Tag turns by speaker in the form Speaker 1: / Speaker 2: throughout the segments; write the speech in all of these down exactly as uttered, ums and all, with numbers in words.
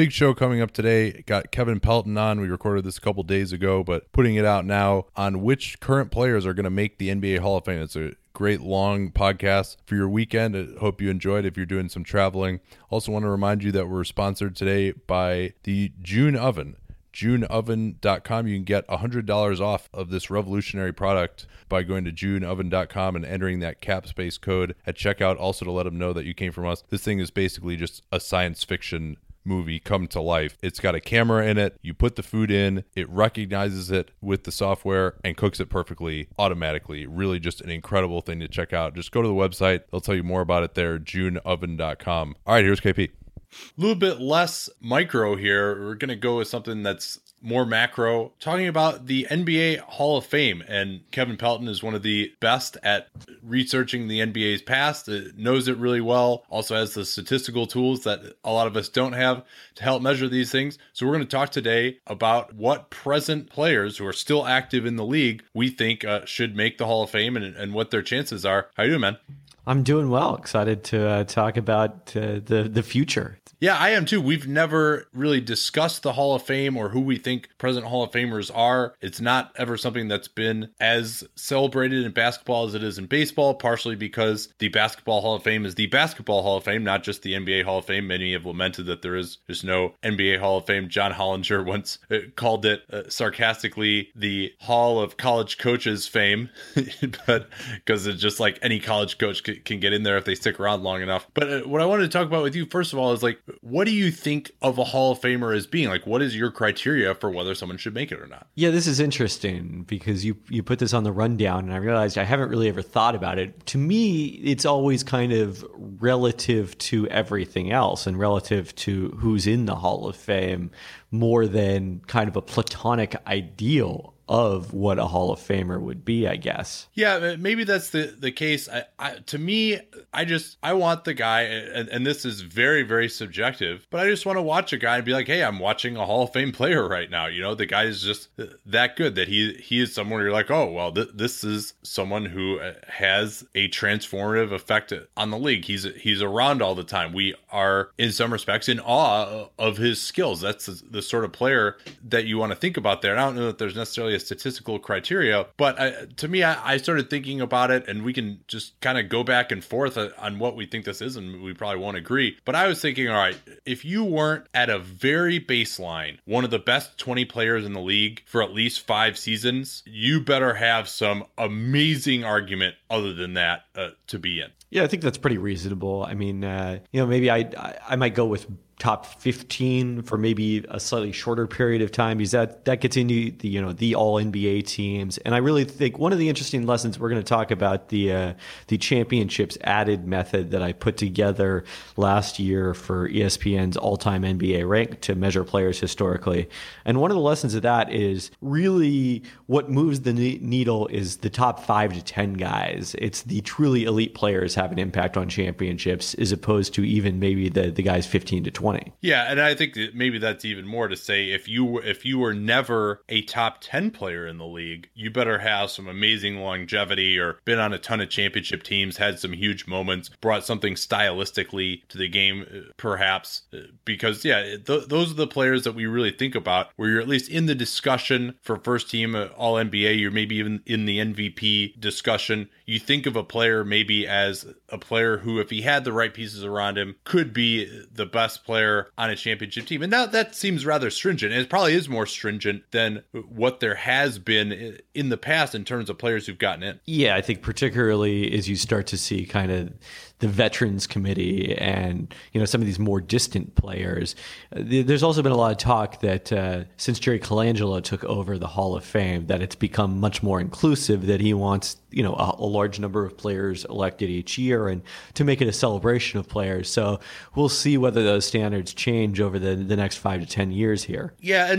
Speaker 1: big show coming up today. Got Kevin Pelton on. We recorded this a couple days ago, but putting it out now on which current players are going to make the N B A Hall of Fame. It's a great long podcast for your weekend. I hope you enjoyed if you're doing some traveling. Also want to remind you that we're sponsored today by the June Oven. June oven dot com. You can get one hundred dollars off of this revolutionary product by going to June oven dot com and entering that CAPSPACE code at checkout, also to let them know that you came from us. This thing is basically just a science fiction movie come to life. It's got a camera in it. You put the food in, it recognizes it with the software and cooks it perfectly automatically. Really just an incredible thing to check out. Just go to the website. They'll tell you more about it there, June oven dot com. All right, here's K P. A little bit less micro here. We're going to go with something that's more macro, talking about the N B A Hall of Fame. And Kevin Pelton is one of the best at researching the N B A's past, it knows it really well, also has the statistical tools that a lot of us don't have to help measure these things. So we're going to talk today about what present players who are still active in the league we think uh, should make the Hall of Fame and, and what their chances are. How you doing, man?
Speaker 2: I'm doing well. Excited to uh, talk about uh, the the future.
Speaker 1: Yeah, I am too. We've never really discussed the Hall of Fame or who we think present Hall of Famers are. It's not ever something that's been as celebrated in basketball as it is in baseball, partially because the Basketball Hall of Fame is the Basketball Hall of Fame, not just the N B A Hall of Fame. Many have lamented that there is just no N B A Hall of Fame. John Hollinger once called it uh, sarcastically the Hall of College Coaches Fame, but because it's just like any college coach can get in there if they stick around long enough. But uh, what I wanted to talk about with you, first of all, is like, what do you think of a Hall of Famer as being? Like, what is your criteria for whether someone should make it or not?
Speaker 2: Yeah, this is interesting because you you put this on the rundown and I realized I haven't really ever thought about it. To me, it's always kind of relative to everything else and relative to who's in the Hall of Fame more than kind of a platonic ideal of what a Hall of Famer would be, I guess.
Speaker 1: Yeah, maybe that's the, the case. I, I, to me, I just, I want the guy, and, and this is very, very subjective, but I just want to watch a guy and be like, hey, I'm watching a Hall of Fame player right now. You know, the guy is just that good that he he is someone you're like, oh, well, th- this is someone who has a transformative effect on the league. He's he's around all the time. We are, in some respects, in awe of his skills. That's the, the sort of player that you want to think about there. And I don't know that there's necessarily a statistical criteria, but I, to me, I, I started thinking about it, and we can just kind of go back and forth on what we think this is, and we probably won't agree. But I was thinking, all right, if you weren't at a very baseline, one of the best twenty players in the league for at least five seasons, you better have some amazing argument other than that uh, to be in.
Speaker 2: Yeah, I think that's pretty reasonable. I mean, uh, you know, maybe I, I I might go with top fifteen for maybe a slightly shorter period of time, because that, that gets into the, you know, the all N B A teams. And I really think one of the interesting lessons, we're going to talk about the uh, the championships added method that I put together last year for E S P N's all-time N B A rank to measure players historically. And one of the lessons of that is really what moves the needle is the top five to ten guys. It's the truly elite players have an impact on championships as opposed to even maybe the, the guys fifteen to twenty.
Speaker 1: Yeah, and I think that maybe that's even more to say if you if you were never a top ten player in the league, you better have some amazing longevity or been on a ton of championship teams, had some huge moments, brought something stylistically to the game, perhaps, because yeah, th- those are the players that we really think about, where you're at least in the discussion for first team all N B A, you're maybe even in the M V P discussion. You think of a player maybe as a player who, if he had the right pieces around him, could be the best player on a championship team. And now that seems rather stringent. And it probably is more stringent than what there has been in the past in terms of players who've gotten in.
Speaker 2: Yeah, I think particularly as you start to see kind of the Veterans Committee and, you know, some of these more distant players. There's also been a lot of talk that uh, since Jerry Colangelo took over the Hall of Fame, that it's become much more inclusive, that he wants, you know, a, a large number of players elected each year and to make it a celebration of players. So we'll see whether those standards change over the, the next five to ten years here.
Speaker 1: Yeah, and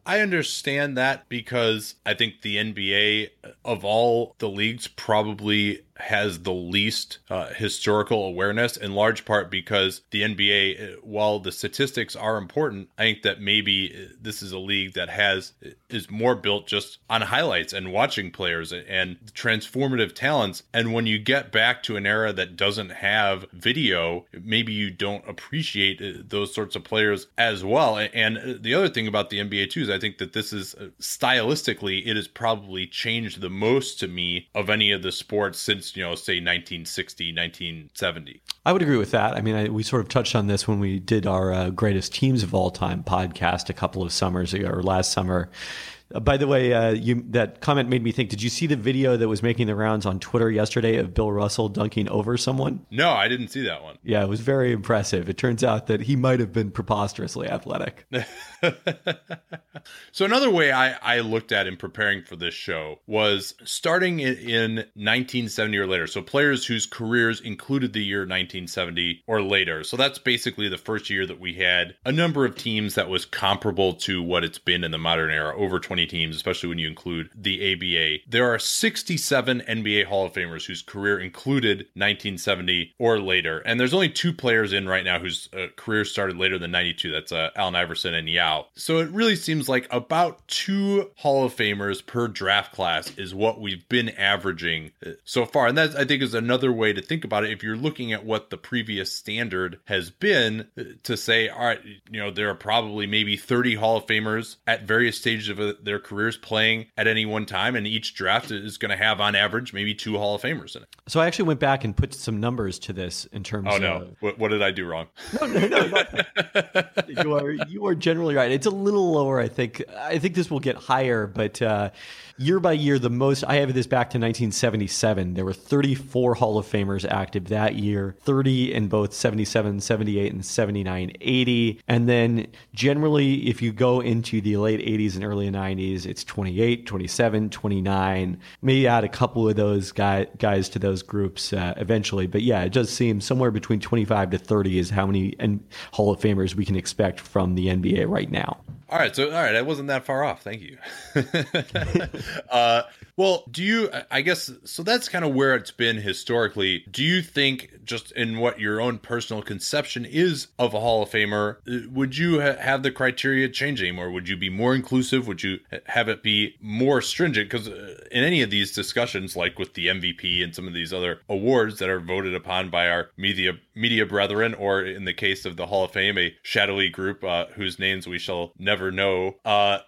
Speaker 1: I understand that because I think the N B A of all the leagues probably has the least uh, historical awareness, in large part because the N B A, while the statistics are important, I think that maybe this is a league that has is more built just on highlights and watching players and transformative talents. And when you get back to an era that doesn't have video, maybe you don't appreciate those sorts of players as well. And the other thing about the N B A too is I think that this is stylistically, it has probably changed the most to me of any of the sports since, you know, say nineteen sixty, nineteen seventy.
Speaker 2: I would agree with that. I mean, I, we sort of touched on this when we did our uh, greatest teams of all time podcast a couple of summers ago, or last summer. Uh, by the way, uh, you, that comment made me think, did you see the video that was making the rounds on Twitter yesterday of Bill Russell dunking over someone?
Speaker 1: No, I didn't see that one.
Speaker 2: Yeah, it was very impressive. It turns out that he might have been preposterously athletic.
Speaker 1: So another way I, I looked at in preparing for this show was starting in, in nineteen seventy or later. So players whose careers included the year nineteen seventy or later. So that's basically the first year that we had a number of teams that was comparable to what it's been in the modern era, over twenty teams, especially when you include the A B A. There are sixty-seven N B A Hall of Famers whose career included nineteen seventy or later. And there's only two players in right now whose uh, career started later than ninety-two. That's uh, Allen Iverson and Yao. So it really seems like about two Hall of Famers per draft class is what we've been averaging so far. And that, I think, is another way to think about it. If you're looking at what the previous standard has been, to say, all right, you know, there are probably maybe thirty Hall of Famers at various stages of their careers playing at any one time, and each draft is going to have on average maybe two Hall of Famers in it.
Speaker 2: So I actually went back and put some numbers to this in terms
Speaker 1: oh,
Speaker 2: of...
Speaker 1: Oh no, what, what did I do wrong?
Speaker 2: No, no, no. no. you are you are generally right. It's a little lower, I think. I think this will get higher, but uh, year by year, the most, I have this back to nineteen seventy-seven. There were thirty-four Hall of Famers active that year, thirty in both seventy-seven, seventy-eight, and seventy-nine, eighty. And then generally, if you go into the late eighties and early nineties, it's twenty-eight, twenty-seven, twenty-nine. Maybe add a couple of those guy, guys to those groups uh, eventually. But yeah, it does seem somewhere between twenty-five to thirty is how many N- Hall of Famers we can expect from the N B A right now.
Speaker 1: All right. So, all right. I wasn't that far off. Thank you. uh, well, do you, I guess, so that's kind of where it's been historically. Do you think, just in what your own personal conception is of a Hall of Famer, would you ha- have the criteria change anymore? Would you be more inclusive? Would you have it be more stringent? Because in any of these discussions, like with the M V P and some of these other awards that are voted upon by our media media brethren, or in the case of the Hall of Fame, a shadowy group uh, whose names we shall never know, uh,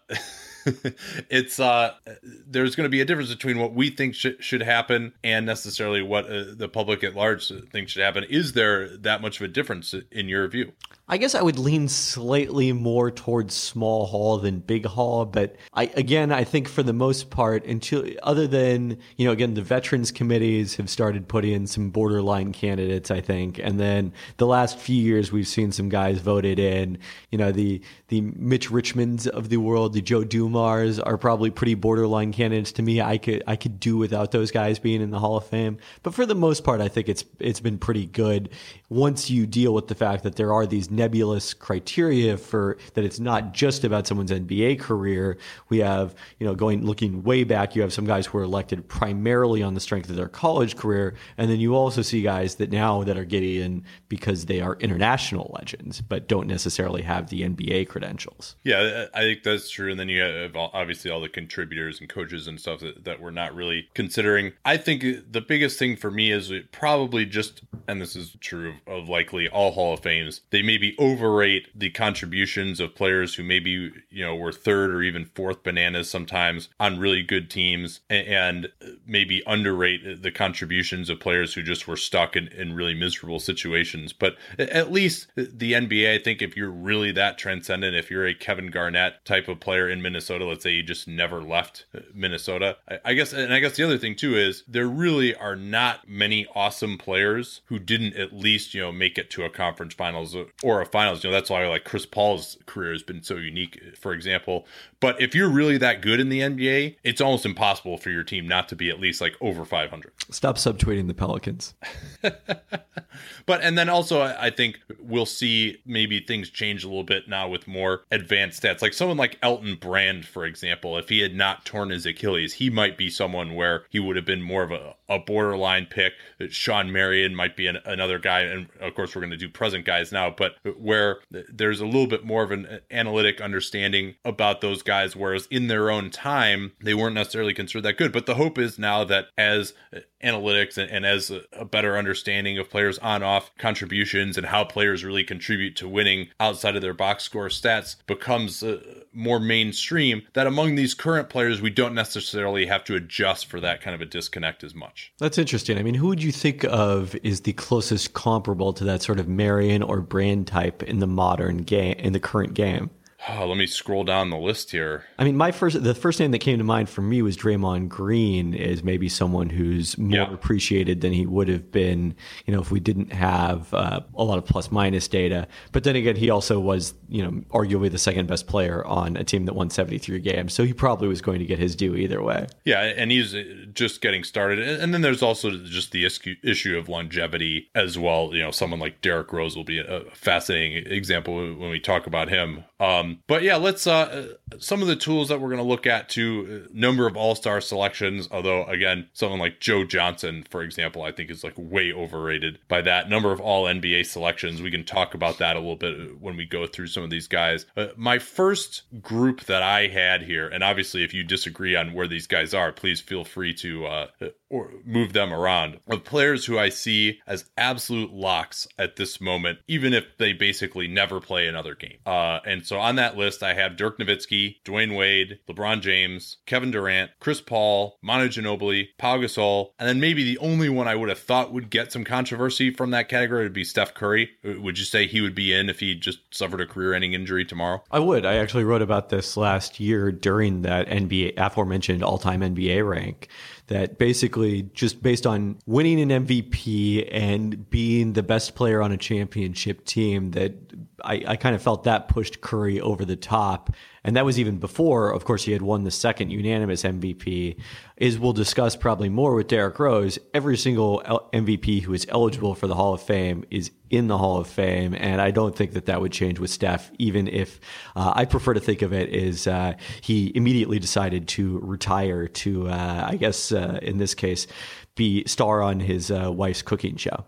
Speaker 1: it's uh, there's going to be a difference between what we think sh- should happen and necessarily what uh, the public at large thinks should happen. Is there that much of a difference in your view?
Speaker 2: I guess I would lean slightly more towards small hall than big hall, but I again I think for the most part, until other than, you know, again, the veterans committees have started putting in some borderline candidates, I think, and then the last few years we've seen some guys voted in. You know, the the Mitch Richmonds of the world, the Joe Dumars are probably pretty borderline candidates to me. I could I could do without those guys being in the Hall of Fame, but for the most part, I think it's it's been pretty good once you deal with the fact that there are these nebulous criteria for that. It's not just about someone's N B A career. We have, you know, going looking way back, you have some guys who are elected primarily on the strength of their college career, and then you also see guys that now that are getting in because they are international legends but don't necessarily have the N B A credentials.
Speaker 1: Yeah, I think that's true. And then you have obviously all the contributors and coaches and stuff that, that we're not really considering. I think the biggest thing for me is probably just, and this is true of, of likely all Hall of Fames, they maybe overrate the contributions of players who maybe, you know, were third or even fourth bananas sometimes on really good teams, and maybe underrate the contributions of players who just were stuck in, in really miserable situations. But at least the N B A, I think if you're really that transcendent, if you're a Kevin Garnett type of player in Minnesota, let's say you just never left Minnesota, I, I guess, and I guess the other thing too is there really are not many awesome players who didn't at least, you know, make it to a conference finals or or a finals. You know, that's why like Chris Paul's career has been so unique, for example. But if you're really that good in the N B A, it's almost impossible for your team not to be at least like over five hundred.
Speaker 2: Stop subtweeting the Pelicans.
Speaker 1: But, and then also I think we'll see maybe things change a little bit now with more advanced stats. Like someone like Elton Brand, for example, if he had not torn his Achilles, he might be someone where he would have been more of a, a borderline pick. Sean Marion might be an, another guy. And of course, we're going to do present guys now, but where there's a little bit more of an analytic understanding about those guys, whereas in their own time, they weren't necessarily considered that good. But the hope is now that as analytics and, and as a, a better understanding of players on off contributions and how players really contribute to winning outside of their box score stats becomes uh, more mainstream, that among these current players, we don't necessarily have to adjust for that kind of a disconnect as much.
Speaker 2: That's interesting. I mean, who would you think of is the closest comparable to that sort of Marion or Brand type in the modern game, in the current game?
Speaker 1: Oh, let me scroll down the list here.
Speaker 2: I mean, my first, the first name that came to mind for me was Draymond Green, is maybe someone who's more
Speaker 1: yeah.
Speaker 2: appreciated than he would have been, you know, if we didn't have uh, a lot of plus minus data. But then again, he also was, you know, arguably the second best player on a team that won seventy-three games. So he probably was going to get his due either way.
Speaker 1: Yeah, and he's just getting started. And then there's also just the issue of longevity as well. You know, someone like Derrick Rose will be a fascinating example when we talk about him. Um, but yeah, let's, uh, some of the tools that we're going to look at too, uh, number of all-star selections, although again, someone like Joe Johnson, for example, I think is like way overrated by that. Number of all N B A selections. We can talk about that a little bit when we go through some of these guys. Uh, my first group that I had here, and obviously if you disagree on where these guys are, please feel free to, uh, or move them around, of players who I see as absolute locks at this moment, even if they basically never play another game. Uh, and so on that list, I have Dirk Nowitzki, Dwayne Wade, LeBron James, Kevin Durant, Chris Paul, Manu Ginobili, Pau Gasol, and then maybe the only one I would have thought would get some controversy from that category would be Steph Curry. Would you say he would be in if he just suffered a career-ending injury tomorrow?
Speaker 2: I would. I actually wrote about this last year during that N B A, aforementioned all-time N B A rank, that basically just based on winning an M V P and being the best player on a championship team, that I, I kind of felt that pushed Curry over the top. And that was even before, of course, he had won the second unanimous M V P. Is we'll discuss probably more with Derrick Rose. Every single M V P who is eligible for the Hall of Fame is in the Hall of Fame. And I don't think that that would change with Steph, even if uh, I prefer to think of it as uh, he immediately decided to retire to, uh, I guess, uh, in this case, be star on his uh, wife's cooking show.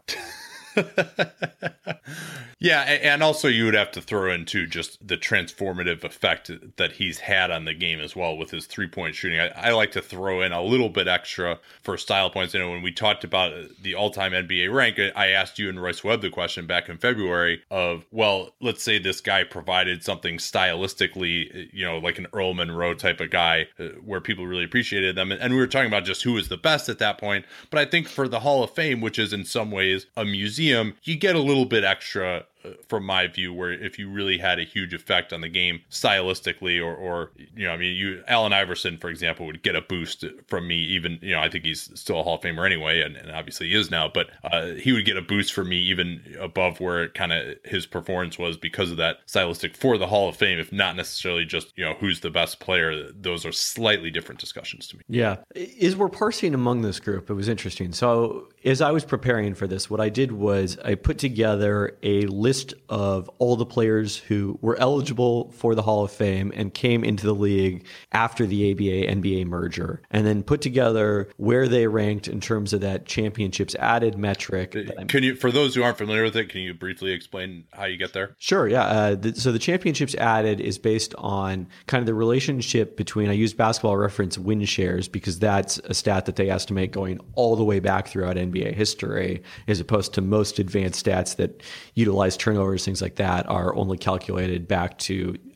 Speaker 1: Yeah, and also you would have to throw in too just the transformative effect that he's had on the game as well with his three-point shooting. I, I like to throw in a little bit extra for style points. You know, when we talked about the all-time N B A rank, I asked you and Royce Webb the question back in February of, well, let's say this guy provided something stylistically, you know, like an Earl Monroe type of guy where people really appreciated them. And we were talking about just who was the best at that point. But I think for the Hall of Fame, which is in some ways a museum, you get a little bit extra from my view, where if you really had a huge effect on the game stylistically, or, or you know, I mean, you Allen Iverson, for example, would get a boost from me. Even, you know, I think he's still a Hall of Famer anyway, and, and obviously he is now, but uh, he would get a boost from me even above where kind of his performance was because of that stylistic for the Hall of Fame, if not necessarily just, you know, who's the best player. Those are slightly different discussions to me.
Speaker 2: Yeah. As we're parsing among this group, it was interesting. So as I was preparing for this, what I did was I put together a list of all the players who were eligible for the Hall of Fame and came into the league after the A B A N B A merger, and then put together where they ranked in terms of that championships added metric.
Speaker 1: Can you, for those who aren't familiar with it, can you briefly explain how you get there?
Speaker 2: Sure. Yeah. Uh, the, so the championships added is based on kind of the relationship between, I use Basketball Reference win shares because that's a stat that they estimate going all the way back throughout N B A history, as opposed to most advanced stats that utilize turnovers, things like that, are only calculated back to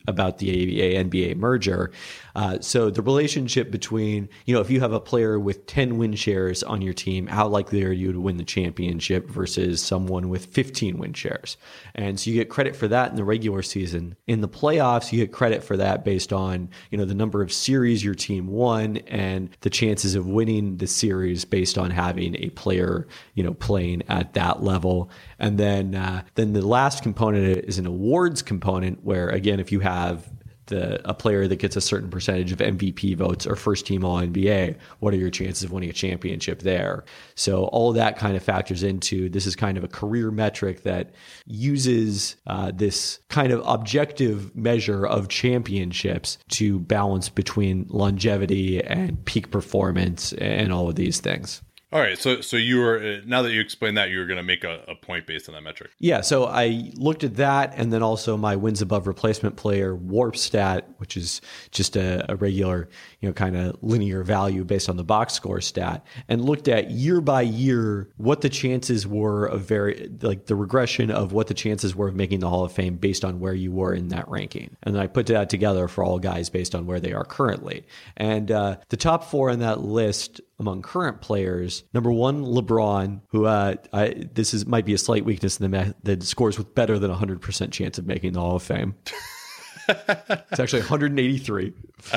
Speaker 2: about the N B A merger. Uh, so the relationship between, you know, if you have a player with ten win shares on your team, how likely are you to win the championship versus someone with fifteen win shares? And so you get credit for that in the regular season. In the playoffs, you get credit for that based on, you know, the number of series your team won and the chances of winning the series based on having a player, you know, playing at that level. And then, uh, then the last component is an awards component where, again, if you have The, a player that gets a certain percentage of M V P votes or first team All N B A, what are your chances of winning a championship there? So all of that kind of factors into, this is kind of a career metric that uses uh, this kind of objective measure of championships to balance between longevity and peak performance and all of these things.
Speaker 1: All right, so so you were, now that you explained that, you were going to make a, a point based on that metric.
Speaker 2: Yeah, so I looked at that, and then also my wins above replacement player WARP stat, which is just a, a regular, you know, kind of linear value based on the box score stat, and looked at year by year what the chances were of very, like the regression of what the chances were of making the Hall of Fame based on where you were in that ranking. And then I put that together for all guys based on where they are currently. And uh, the top four in that list among current players, number one, LeBron, who uh, I, this is might be a slight weakness in the math, that scores with better than one hundred percent chance of making the Hall of Fame. It's actually one hundred eighty-three.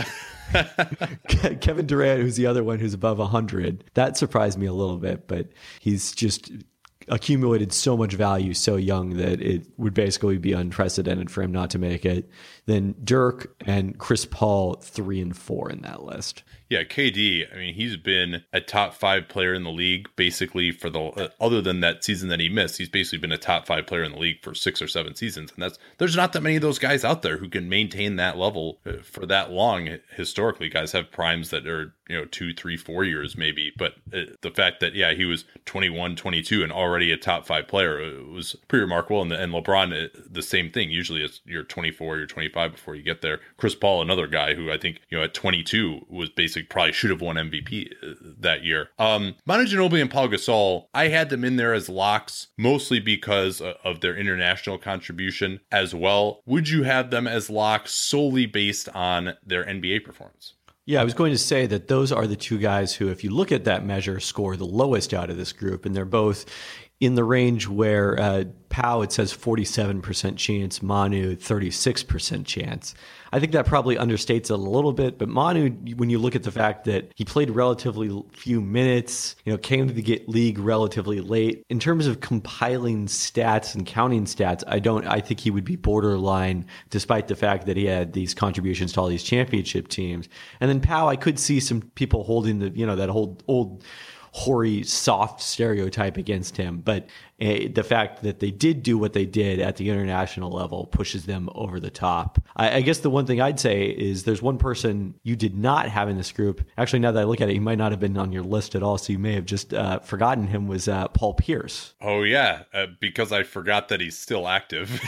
Speaker 2: Kevin Durant, who's the other one who's above one hundred. That surprised me a little bit, but he's just accumulated so much value so young that it would basically be unprecedented for him not to make it. Then Dirk and Chris Paul, three and four in that list.
Speaker 1: Yeah, K D, I mean, he's been a top five player in the league basically for the, uh, other than that season that he missed, he's basically been a top five player in the league for six or seven seasons. And that's, there's not that many of those guys out there who can maintain that level for that long. Historically, guys have primes that are, you know, two, three, four years maybe. But uh, the fact that, yeah, he was twenty-one, twenty-two and already a top five player, it was pretty remarkable. And, and LeBron, uh, the same thing. Usually it's you're twenty-four, you're twenty-five before you get there. Chris Paul, another guy who I think, you know, at twenty-two was basically probably should have won M V P that year. Um, Manu Ginobili and Paul Gasol, I had them in there as locks, mostly because of their international contribution as well. Would you have them as locks solely based on their N B A performance?
Speaker 2: Yeah, I was going to say that those are the two guys who, if you look at that measure, score the lowest out of this group. And they're both in the range where uh, Pau, it says forty-seven percent chance, Manu, thirty-six percent chance. I think that probably understates it a little bit, but Manu, when you look at the fact that he played relatively few minutes, you know, came to the league relatively late, in terms of compiling stats and counting stats, I don't, I think he would be borderline, despite the fact that he had these contributions to all these championship teams. And then Pau, I could see some people holding the, you know, that old, old, hoary, soft stereotype against him. But uh, the fact that they did do what they did at the international level pushes them over the top. I, I guess the one thing I'd say is there's one person you did not have in this group. Actually, now that I look at it, he might not have been on your list at all, so you may have just uh, forgotten him, was uh, Paul Pierce.
Speaker 1: Oh, yeah, uh, because I forgot that he's still active.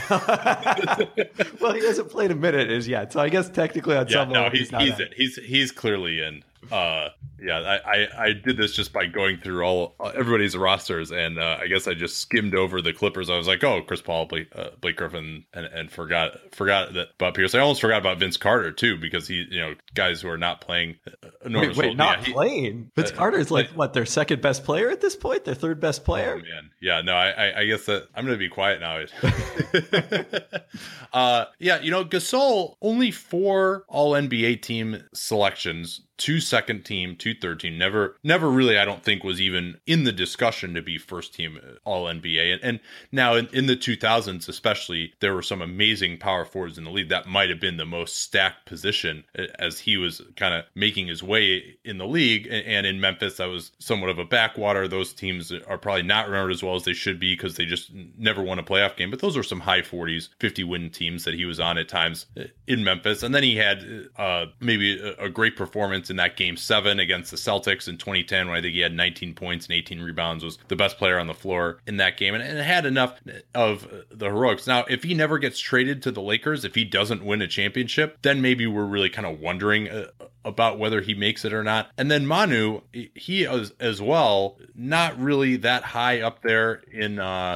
Speaker 2: Well, he hasn't played a minute as yet, so I guess technically on
Speaker 1: yeah,
Speaker 2: some
Speaker 1: no,
Speaker 2: level
Speaker 1: he's
Speaker 2: he's
Speaker 1: he's, in. he's he's clearly in. Uh, yeah, I, I, I did this just by going through all everybody's rosters, and uh, I guess I just skimmed over the Clippers. I was like, oh, Chris Paul, Blake, uh, Blake Griffin, and, and forgot forgot that about Pierce. I almost forgot about Vince Carter too, because he, you know, guys who are not playing.
Speaker 2: Wait, wait, not yeah, he, playing. Vince uh, Carter is like, like what, their second best player at this point, their third best player.
Speaker 1: Oh man, yeah, no, I, I, I guess that I'm gonna be quiet now. uh, yeah, you know, Gasol, only four All N B A team selections. Two second team, two third team. Never, never really, I don't think, was even in the discussion to be first team All N B A. And, and now in, in the two thousands, especially, there were some amazing power forwards in the league. That might have been the most stacked position as he was kind of making his way in the league. And, and in Memphis, that was somewhat of a backwater. Those teams are probably not remembered as well as they should be because they just never won a playoff game. But those are some high forties, fifty win teams that he was on at times in Memphis. And then he had uh, maybe a, a great performance in that game seven against the Celtics in twenty ten, when I think he had nineteen points and eighteen rebounds, was the best player on the floor in that game, and, and it had enough of the heroics. Now, if he never gets traded to the Lakers, if he doesn't win a championship, then maybe we're really kind of wondering uh, about whether he makes it or not. And then Manu, he is as well, not really that high up there in uh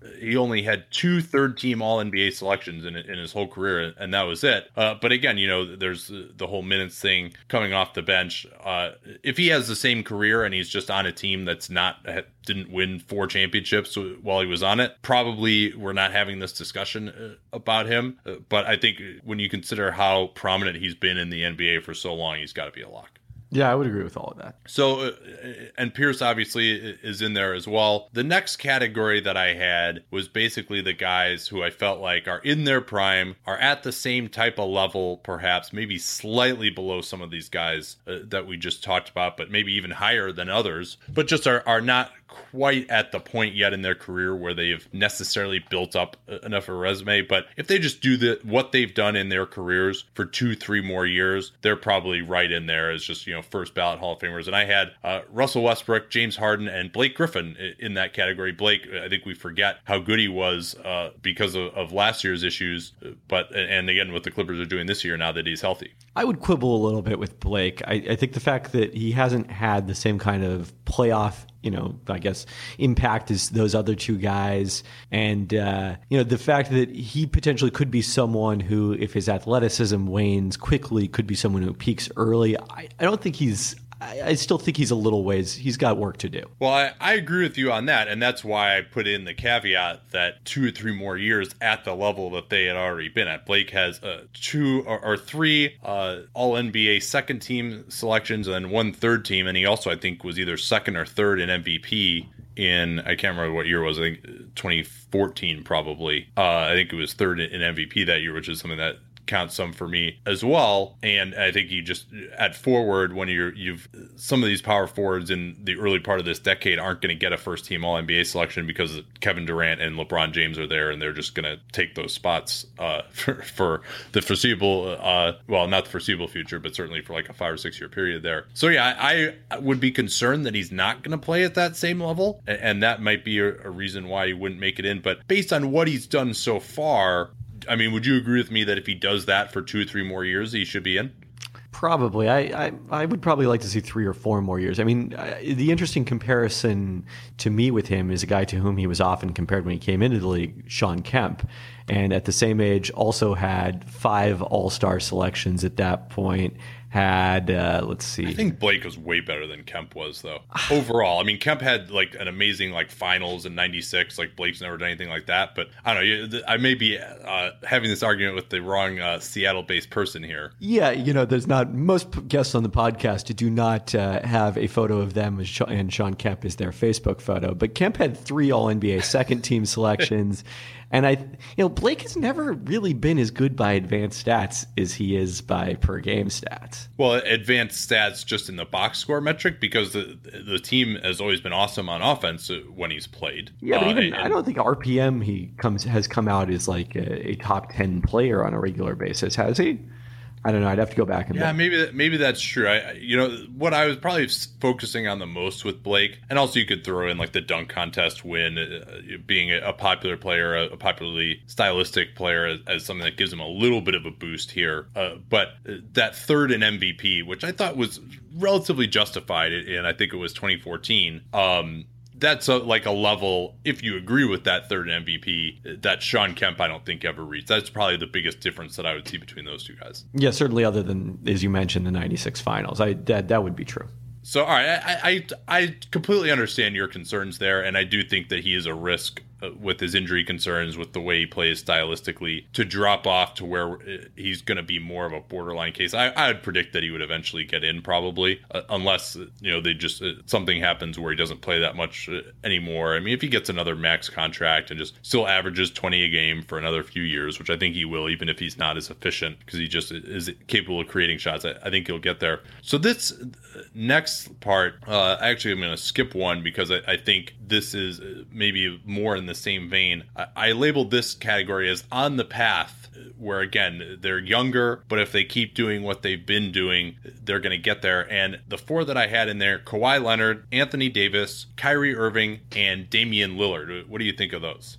Speaker 1: he only had two third team all N B A selections in, in his whole career, and that was it. Uh, but again, you know, there's the whole minutes thing coming off the bench. Uh, if he has the same career and he's just on a team that's not didn't win four championships while he was on it, probably we're not having this discussion about him. But I think when you consider how prominent he's been in the N B A for so long, he's got to be a lock.
Speaker 2: Yeah, I would agree with all of that.
Speaker 1: So, uh, and Pierce obviously is in there as well. The next category that I had was basically the guys who I felt like are in their prime, are at the same type of level, perhaps, maybe slightly below some of these guys uh, that we just talked about, but maybe even higher than others, but just are, are not quite at the point yet in their career where they've necessarily built up enough of a resume. But if they just do the what they've done in their careers for two, three more years, they're probably right in there as just, you know, first ballot Hall of Famers. And I had uh, Russell Westbrook, James Harden, and Blake Griffin in that category. Blake, I think we forget how good he was uh, because of, of last year's issues. But and again, what the Clippers are doing this year now that he's healthy.
Speaker 2: I would quibble a little bit with Blake. I, I think the fact that he hasn't had the same kind of playoff, you know, I guess, impact as those other two guys. And, uh, you know, the fact that he potentially could be someone who, if his athleticism wanes quickly, could be someone who peaks early. I, I don't think he's, I, I still think he's a little ways. He's got work to do.
Speaker 1: Well, I, I agree with you on that. And that's why I put in the caveat that two or three more years at the level that they had already been at. Blake has uh, two or, or three uh, all N B A second team selections and then one third team. And he also, I think, was either second or third in M V P in, I can't remember what year it was, I think twenty fourteen probably. Uh, I think it was third in M V P that year, which is something that counts some for me as well. And I think you just at forward, when you're you've some of these power forwards in the early part of this decade aren't going to get a first team all N B A selection because Kevin Durant and LeBron James are there and they're just going to take those spots uh for, for the foreseeable uh well not the foreseeable future, but certainly for like a five or six year period there. So yeah, I, I would be concerned that he's not going to play at that same level, and, and that might be a, a reason why he wouldn't make it in. But based on what he's done so far, I mean, would you agree with me that if he does that for two or three more years, he should be in?
Speaker 2: Probably. I, I, I would probably like to see three or four more years. I mean, I, the interesting comparison to me with him is a guy to whom he was often compared when he came into the league, Sean Kemp. And at the same age, also had five all-star selections at that point. Had, uh, let's see.
Speaker 1: I think Blake was way better than Kemp was, though. Overall. I mean, Kemp had, like, an amazing, like, finals in ninety-six. Like, Blake's never done anything like that. But, I don't know. I may be uh, having this argument with the wrong uh, Seattle-based person here.
Speaker 2: Yeah, you know, there's not... Most guests on the podcast do not uh, have a photo of them as Sean, and Sean Kemp is their Facebook photo. But Kemp had three All N B A second-team selections. And I, you know, Blake has never really been as good by advanced stats as he is by per game stats.
Speaker 1: Well, advanced stats just in the box score metric, because the the team has always been awesome on offense when he's played.
Speaker 2: Yeah, but
Speaker 1: uh,
Speaker 2: even
Speaker 1: and,
Speaker 2: I don't think R P M he comes has come out as like a, a top ten player on a regular basis, has he? I don't know. I'd have to go back and
Speaker 1: yeah,
Speaker 2: look.
Speaker 1: maybe that, maybe that's true. I, you know, what I was probably focusing on the most with Blake, and also you could throw in like the dunk contest win, uh, being a, a popular player, a, a popularly stylistic player, as, as something that gives him a little bit of a boost here. Uh, but that third in M V P, which I thought was relatively justified, and I think it was twenty fourteen. Um, That's a, like a level, if you agree with that third M V P, that Sean Kemp, I don't think, ever reached. That's probably the biggest difference that I would see between those two guys.
Speaker 2: Yeah, certainly other than, as you mentioned, the ninety-six finals. I that, that would be true.
Speaker 1: So, all right, I, I I completely understand your concerns there, and I do think that he is a risk uh, with his injury concerns, with the way he plays stylistically, to drop off to where he's going to be more of a borderline case. I, I would predict that he would eventually get in, probably, uh, unless you know they just uh, something happens where he doesn't play that much uh, anymore. I mean, if he gets another max contract and just still averages twenty a game for another few years, which I think he will, even if he's not as efficient, because he just is capable of creating shots, I, I think he'll get there. So this next part, uh, actually, I'm going to skip one because I, I think this is maybe more in the same vein. I, I labeled this category as on the path, where again, they're younger, but if they keep doing what they've been doing, they're going to get there. And the four that I had in there: Kawhi Leonard, Anthony Davis, Kyrie Irving, and Damian Lillard. What do you think of those?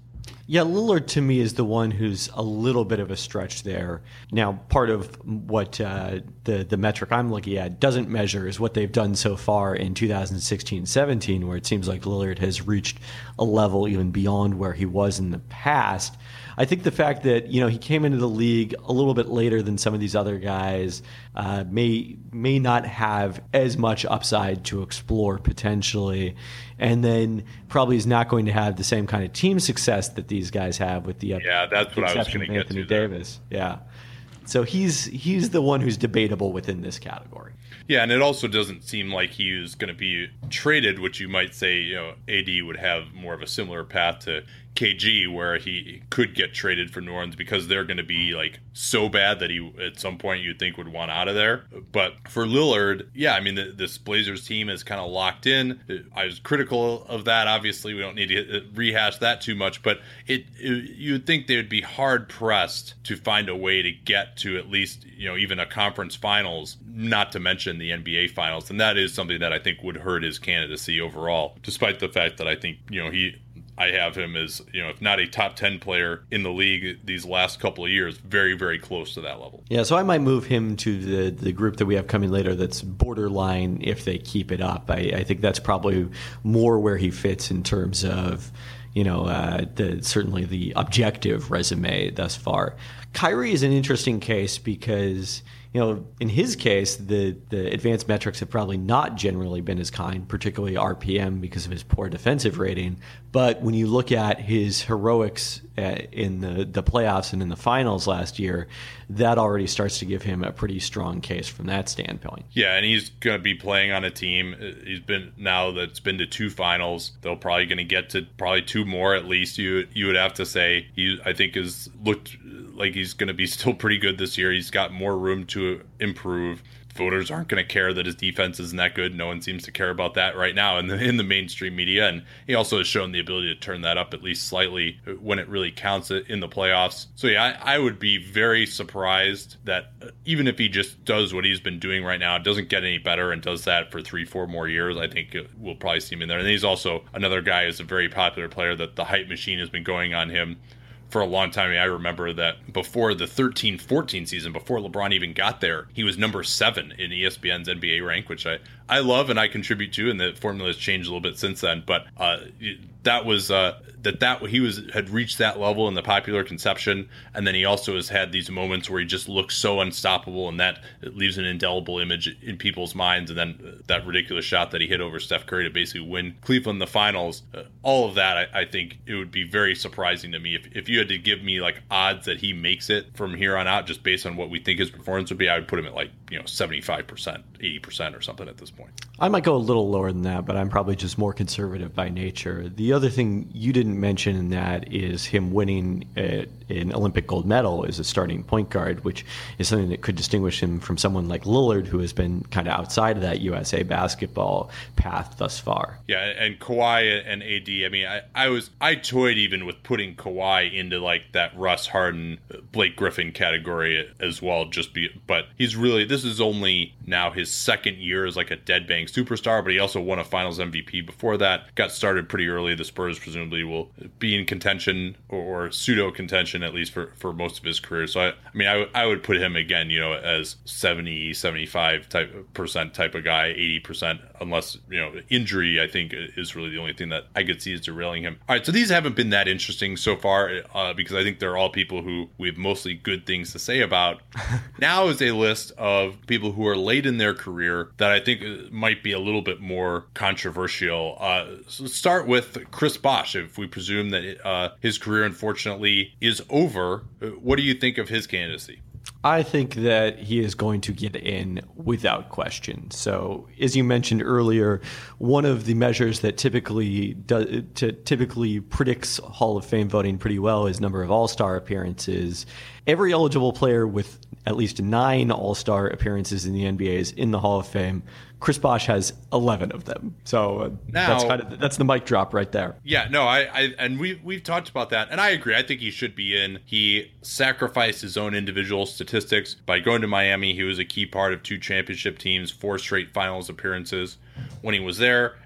Speaker 2: Yeah, Lillard to me is the one who's a little bit of a stretch there. Now, part of what uh, the the metric I'm looking at doesn't measure is what they've done so far in two thousand sixteen seventeen, where it seems like Lillard has reached a level even beyond where he was in the past. I think the fact that, you know, he came into the league a little bit later than some of these other guys uh, may may not have as much upside to explore potentially, and then probably is not going to have the same kind of team success that these guys have with the uh,
Speaker 3: yeah, that's what I was going to get
Speaker 2: Anthony
Speaker 3: to there.
Speaker 2: Davis. Yeah, so he's he's the one who's debatable within this category.
Speaker 3: Yeah, and it also doesn't seem like he was going to be traded, which you might say, you know, A D would have more of a similar path to K G, where he could get traded for New Orleans because they're going to be like so bad that he at some point you'd think would want out of there. But for Lillard, yeah, I mean, the, this Blazers team is kind of locked in. I was critical of that. Obviously, we don't need to rehash that too much, but it, it you'd think they would be hard pressed to find a way to get to at least, you know, even a conference finals, not to mention the N B A finals. And that is something that I think would hurt his candidacy overall, despite the fact that I think, you know, he I have him as, you know, if not a top ten player in the league these last couple of years, very, very close to that level.
Speaker 2: Yeah, so I might move him to the, the group that we have coming later that's borderline if they keep it up. I, I think that's probably more where he fits in terms of, you know, uh, the certainly the objective resume thus far. Kyrie is an interesting case because, you know, in his case, the, the advanced metrics have probably not generally been as kind, particularly R P M because of his poor defensive rating. But when you look at his heroics uh, in the, the playoffs and in the finals last year, that already starts to give him a pretty strong case from that standpoint.
Speaker 3: Yeah, and he's going to be playing on a team. He's been now that's been to two finals. They're probably going to get to probably two more at least. You you would have to say he I think has looked like he's going to be still pretty good this year. He's got more room to improve. Voters aren't going to care that his defense isn't that good. No one seems to care about that right now in the in the mainstream media. And he also has shown the ability to turn that up at least slightly when it really counts in the playoffs. So yeah, I, I would be very surprised that even if he just does what he's been doing right now, doesn't get any better and does that for three, four more years, I think we'll probably see him in there. And he's also another guy who's a very popular player that the hype machine has been going on him for a long time. I, mean, I remember that before the thirteen fourteen season, before LeBron even got there, he was number seven in E S P N's N B A rank, which I, I love and I contribute to, and the formula has changed a little bit since then. But uh, that was uh, that that he was had reached that level in the popular conception, and then he also has had these moments where he just looks so unstoppable, and that leaves an indelible image in people's minds. And then that ridiculous shot that he hit over Steph Curry to basically win Cleveland the finals, uh, all of that, I, I think it would be very surprising to me if if you had to give me like odds that he makes it from here on out, just based on what we think his performance would be. I would put him at like, you know, seventy-five percent, eighty percent or something at this point.
Speaker 2: I might go a little lower than that, but I'm probably just more conservative by nature. The other thing you didn't mention in that is him winning a, an Olympic gold medal as a starting point guard, which is something that could distinguish him from someone like Lillard, who has been kind of outside of that U S A basketball path thus far.
Speaker 3: Yeah, and Kawhi and A D, I mean, I, I was I toyed even with putting Kawhi into like that Russ Harden, Blake Griffin category as well, just be, but he's really, this is only now his second year as like a dead bang superstar, but he also won a finals M V P before that, got started pretty early. The Spurs presumably will be in contention or, or pseudo contention at least for, for most of his career. So I, I mean, I, I would put him again, you know, as seventy, seventy-five type percent type of guy, eighty percent, unless, you know, injury, I think is really the only thing that I could see is derailing him. All right, so these haven't been that interesting so far uh, because I think they're all people who we have mostly good things to say about. Now is a list of people who are late in their career that I think might be a little bit more controversial. Uh, so let's start with Chris Bosh. If we presume that uh, his career, unfortunately, is over, what do you think of his candidacy?
Speaker 2: I think that he is going to get in without question. So, as you mentioned earlier, one of the measures that typically does, to, typically predicts Hall of Fame voting pretty well is number of All-Star appearances. Every eligible player with at least nine All-Star appearances in the N B A is in the Hall of Fame. Chris Bosh has eleven of them. So uh,
Speaker 3: now,
Speaker 2: that's kind of that's the mic drop right there.
Speaker 3: Yeah, no, I, I and we we've talked about that, and I agree. I think he should be in. He sacrificed his own individual statistics by going to Miami. He was a key part of two championship teams, four straight finals appearances when he was there,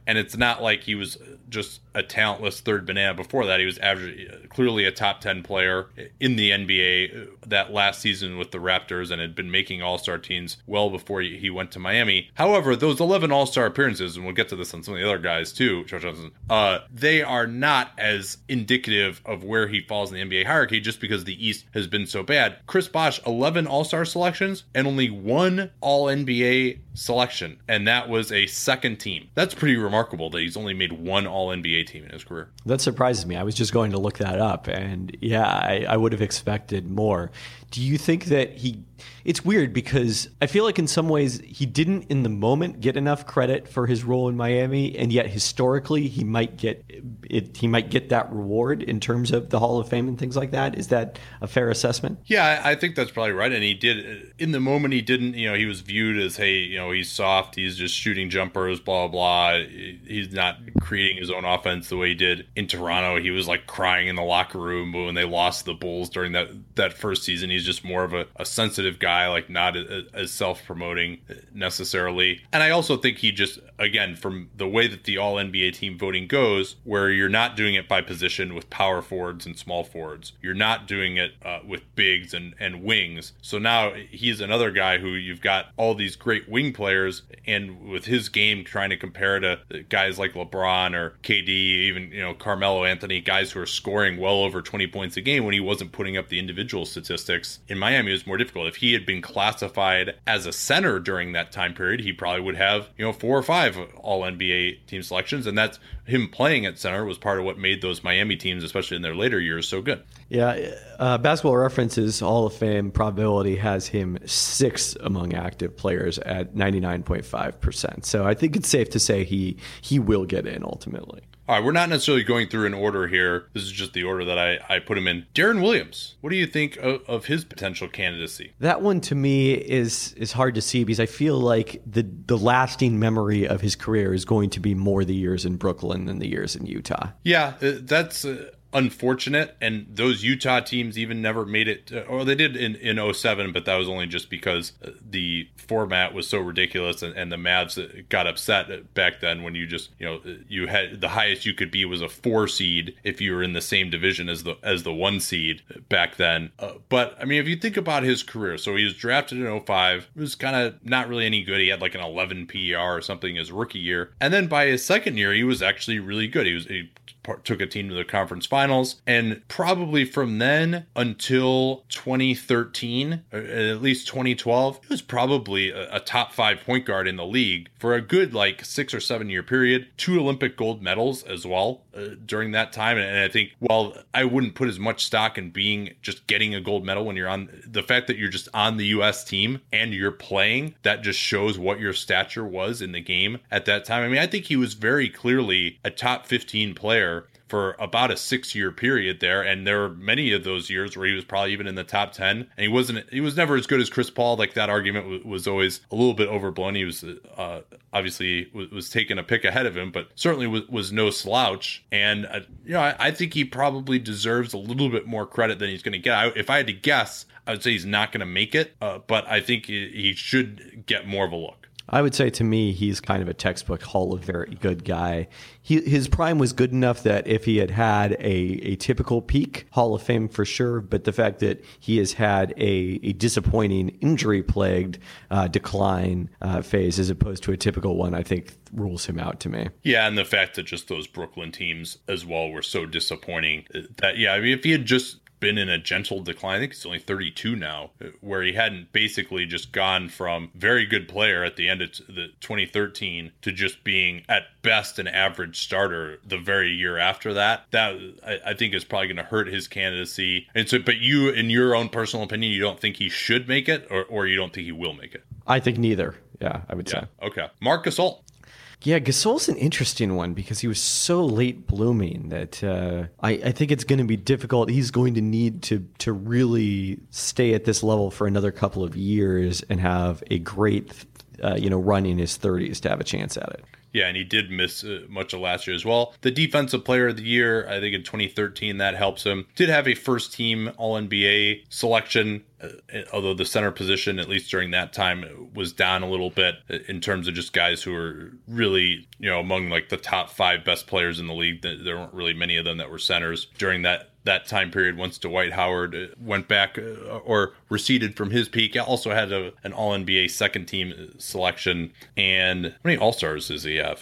Speaker 3: And it's not like he was just a talentless third banana before that. He was average, clearly a top ten player in the N B A that last season with the Raptors and had been making all-star teams well before he went to Miami. However, those eleven all-star appearances, and we'll get to this on some of the other guys too, Josh Johnson, uh, they are not as indicative of where he falls in the N B A hierarchy just because the East has been so bad. Chris Bosh, eleven all-star selections and only one all-N B A selection, and that was a second team. That's pretty remarkable that he's only made one all-N B A team in his career.
Speaker 2: That surprises me. I was just going to look that up, and yeah, I, I would have expected more. Do you think that he... It's weird because I feel like in some ways he didn't in the moment get enough credit for his role in Miami, and yet historically he might get it. He might get that reward in terms of the Hall of Fame and things like that. Is that a fair assessment?
Speaker 3: Yeah, I think that's probably right. And he did in the moment. He didn't. You know, he was viewed as, hey, you know, he's soft. He's just shooting jumpers. Blah blah. He's not creating his own offense the way he did in Toronto. He was like crying in the locker room when they lost the Bulls during that that first season. He's just more of a, a sensitive guy. Like not as self-promoting necessarily. And I also think he just, again, from the way that the all N B A team voting goes, where you're not doing it by position with power forwards and small forwards. You're not doing it uh, with bigs and, and wings. So now he's another guy who you've got all these great wing players, and with his game trying to compare to guys like LeBron or K D, even, you know, Carmelo Anthony, guys who are scoring well over twenty points a game when he wasn't putting up the individual statistics. In Miami, it was more difficult. If he had been classified as a center during that time period, he probably would have, you know, four or five all N B A team selections. And that's him playing at center was part of what made those Miami teams, especially in their later years, so good.
Speaker 2: Yeah. Uh, Basketball Reference's Hall of Fame probability has him sixth among active players at ninety-nine point five percent. So I think it's safe to say he he will get in ultimately.
Speaker 3: All right, we're not necessarily going through an order here. This is just the order that I, I put him in. Deron Williams, what do you think of, of his potential candidacy?
Speaker 2: That one to me is is hard to see because I feel like the the lasting memory of his career is going to be more the years in Brooklyn than the years in Utah.
Speaker 3: Yeah, that's... Uh, unfortunate, and those Utah teams even never made it, or they did in, in oh seven, but that was only just because the format was so ridiculous, and, and the Mavs got upset back then when you just, you know, you had the highest you could be was a four seed if you were in the same division as the as the one seed back then. Uh, but I mean, if you think about his career, so he was drafted in oh five, it was kind of not really any good. He had like an eleven P E R or something his rookie year, and then by his second year, he was actually really good. He was he took a team to the conference finals, and probably from then until twenty thirteen, or at least twenty twelve, he was probably a, a top five point guard in the league for a good like six or seven year period. Two Olympic gold medals as well uh, during that time, and, and I think while I wouldn't put as much stock in being just getting a gold medal when you're on, the fact that you're just on the U S team and you're playing, that just shows what your stature was in the game at that time. I mean, I think he was very clearly a top fifteen player for about a six-year period there, and there were many of those years where he was probably even in the top ten, and he wasn't. He was never as good as Chris Paul. Like, that argument w- was always a little bit overblown. He was uh, obviously w- was taking a pick ahead of him, but certainly was, was no slouch. And uh, you know, I, I think he probably deserves a little bit more credit than he's going to get. I, if I had to guess, I would say he's not going to make it, uh, but I think he, he should get more of a look.
Speaker 2: I would say to me, he's kind of a textbook Hall of Very good guy. He, his prime was good enough that if he had had a, a typical peak, Hall of Fame for sure. But the fact that he has had a, a disappointing injury-plagued uh, decline uh, phase as opposed to a typical one, I think rules him out to me.
Speaker 3: Yeah, and the fact that just those Brooklyn teams as well were so disappointing that, yeah, I mean, if he had just been in a gentle decline, I think he's only thirty-two now, where he hadn't basically just gone from very good player at the end of the twenty thirteen to just being at best an average starter the very year after that. That I, I think is probably going to hurt his candidacy. And so, but you, in your own personal opinion, you don't think he should make it, or, or you don't think he will make it?
Speaker 2: I think neither. Yeah, I would
Speaker 3: yeah.
Speaker 2: say.
Speaker 3: Okay. Marc Gasol.
Speaker 2: Yeah, Gasol's an interesting one because he was so late blooming that uh, I, I think it's going to be difficult. He's going to need to to really stay at this level for another couple of years and have a great uh, you know, run in his thirties to have a chance at it.
Speaker 3: Yeah, and he did miss uh, much of last year as well. The defensive player of the year, I think in twenty thirteen, that helps him. Did have a first team All N B A selection. Uh, although the center position, at least during that time, was down a little bit in terms of just guys who were really, you know, among like the top five best players in the league. There weren't really many of them that were centers during that that time period once Dwight Howard went back or receded from his peak. He also had a, an All N B A second team selection. And how many All-Stars does he have?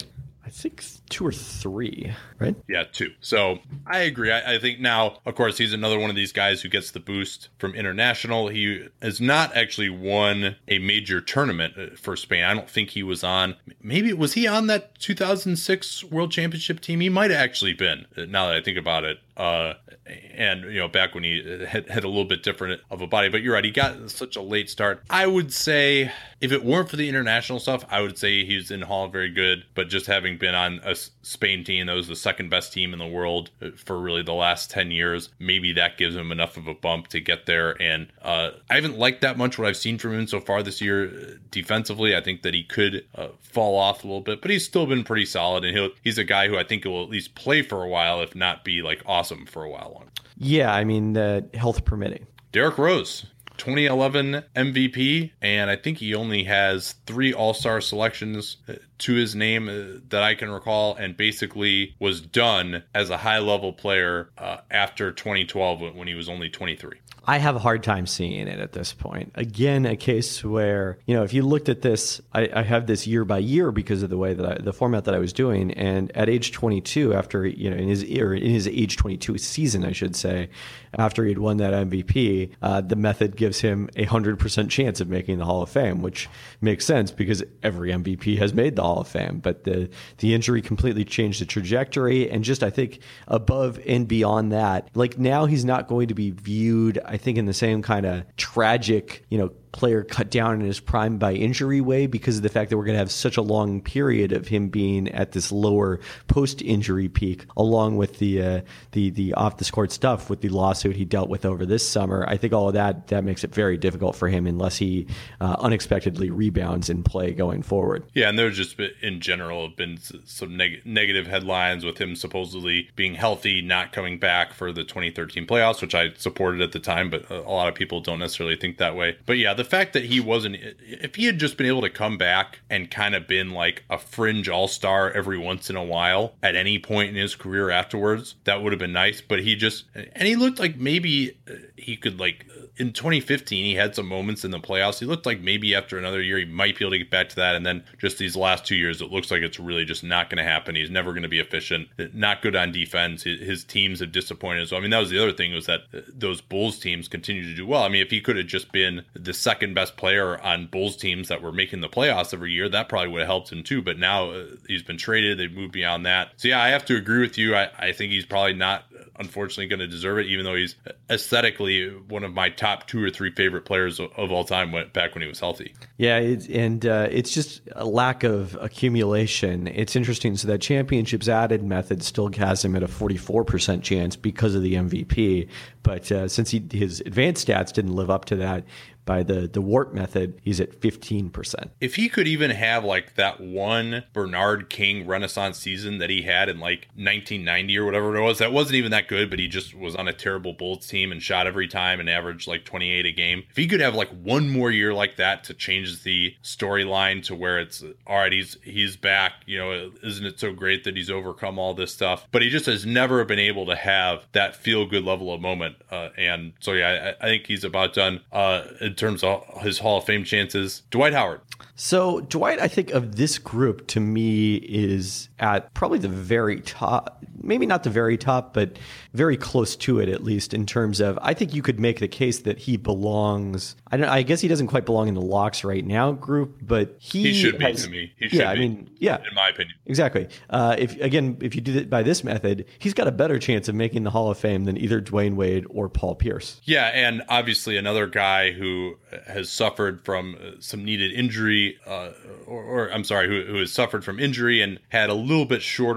Speaker 2: I think two or three, right?
Speaker 3: Yeah, two. So I agree. I, I think now, of course, he's another one of these guys who gets the boost from international. He has not actually won a major tournament for Spain. I don't think he was on. Maybe was he on that two thousand six World Championship team? He might have actually been, now that I think about it. Uh, and, you know, back when he had, had a little bit different of a body. But you're right, he got such a late start. I would say if it weren't for the international stuff, I would say he's in Hall very good. But just having been on a Spain team that was the second best team in the world for really the last ten years, maybe that gives him enough of a bump to get there. And uh, I haven't liked that much what I've seen from him so far this year defensively. I think that he could uh, fall off a little bit, but he's still been pretty solid. And he'll, he's a guy who I think will at least play for a while, if not be like awesome for a while long.
Speaker 2: Yeah, I mean, uh, health permitting.
Speaker 3: Derrick Rose, twenty eleven M V P, and I think he only has three All-Star selections to his name uh, that I can recall, and basically was done as a high-level player uh, after twenty twelve when he was only twenty-three.
Speaker 2: I have a hard time seeing it at this point. Again, a case where, you know, if you looked at this, I, I have this year by year because of the way that I, the format that I was doing. And at age twenty-two, after, you know, in his or in his age twenty-two season, I should say, after he had won that M V P, uh, the method gives him a hundred percent chance of making the Hall of Fame, which makes sense because every M V P has made the Hall of Fame. But the the injury completely changed the trajectory, and just I think above and beyond that, like now he's not going to be viewed, I think, in the same kind of tragic, you know, player cut down in his prime by injury way, because of the fact that we're going to have such a long period of him being at this lower post-injury peak, along with the uh, the the off the court stuff with the lawsuit he dealt with over this summer. I think all of that that makes it very difficult for him unless he uh, unexpectedly rebounds in play going forward.
Speaker 3: Yeah, and there's just been, in general have been some neg- negative headlines with him supposedly being healthy, not coming back for the twenty thirteen playoffs, which I supported at the time, but a lot of people don't necessarily think that way. But yeah, the fact that he wasn't, if he had just been able to come back and kind of been like a fringe all-star every once in a while at any point in his career afterwards, that would have been nice. But he just, and he looked like maybe he could, like in twenty fifteen, he had some moments in the playoffs. He looked like maybe after another year, he might be able to get back to that. And then just these last two years, it looks like it's really just not going to happen. He's never going to be efficient, not good on defense. His teams have disappointed. So, I mean, that was the other thing, was that those Bulls teams continue to do well. I mean, if he could have just been the second best player on Bulls teams that were making the playoffs every year, that probably would have helped him too. But now uh, he's been traded. They've moved beyond that. So yeah, I have to agree with you. I, I think he's probably not, unfortunately, going to deserve it, even though he's aesthetically one of my top two or three favorite players of, of all time went back when he was healthy.
Speaker 2: Yeah, it's, and uh, it's just a lack of accumulation. It's interesting. So that championships added method still has him at a forty-four percent chance because of the M V P. But uh, since he, his advanced stats didn't live up to that, by the, the warp method, he's at fifteen percent.
Speaker 3: If he could even have like that one Bernard King Renaissance season that he had in like nineteen ninety or whatever it was, that wasn't even that good, but he just was on a terrible Bulls team and shot every time and averaged like twenty-eight a game. If he could have like one more year like that to change the storyline to where it's, all right, he's, he's back, you know, isn't it so great that he's overcome all this stuff? But he just has never been able to have that feel good level of moment. Uh, and so, yeah, I, I think he's about done. Uh, in terms of his Hall of Fame chances. Dwight Howard.
Speaker 2: So Dwight, I think of this group, to me, is at probably the very top, maybe not the very top, but very close to it, at least in terms of, I think you could make the case that he belongs, I don't I guess he doesn't quite belong in the locks right now group, but he,
Speaker 3: he should
Speaker 2: has,
Speaker 3: be to me. He should
Speaker 2: yeah,
Speaker 3: be,
Speaker 2: I mean, yeah,
Speaker 3: in my opinion.
Speaker 2: Exactly. Uh, if again, if you do it by this method, he's got a better chance of making the Hall of Fame than either Dwayne Wade or Paul Pierce.
Speaker 3: Yeah, and obviously another guy who has suffered from some needed injury, uh, or, or I'm sorry, who, who has suffered from injury and had a little bit shorter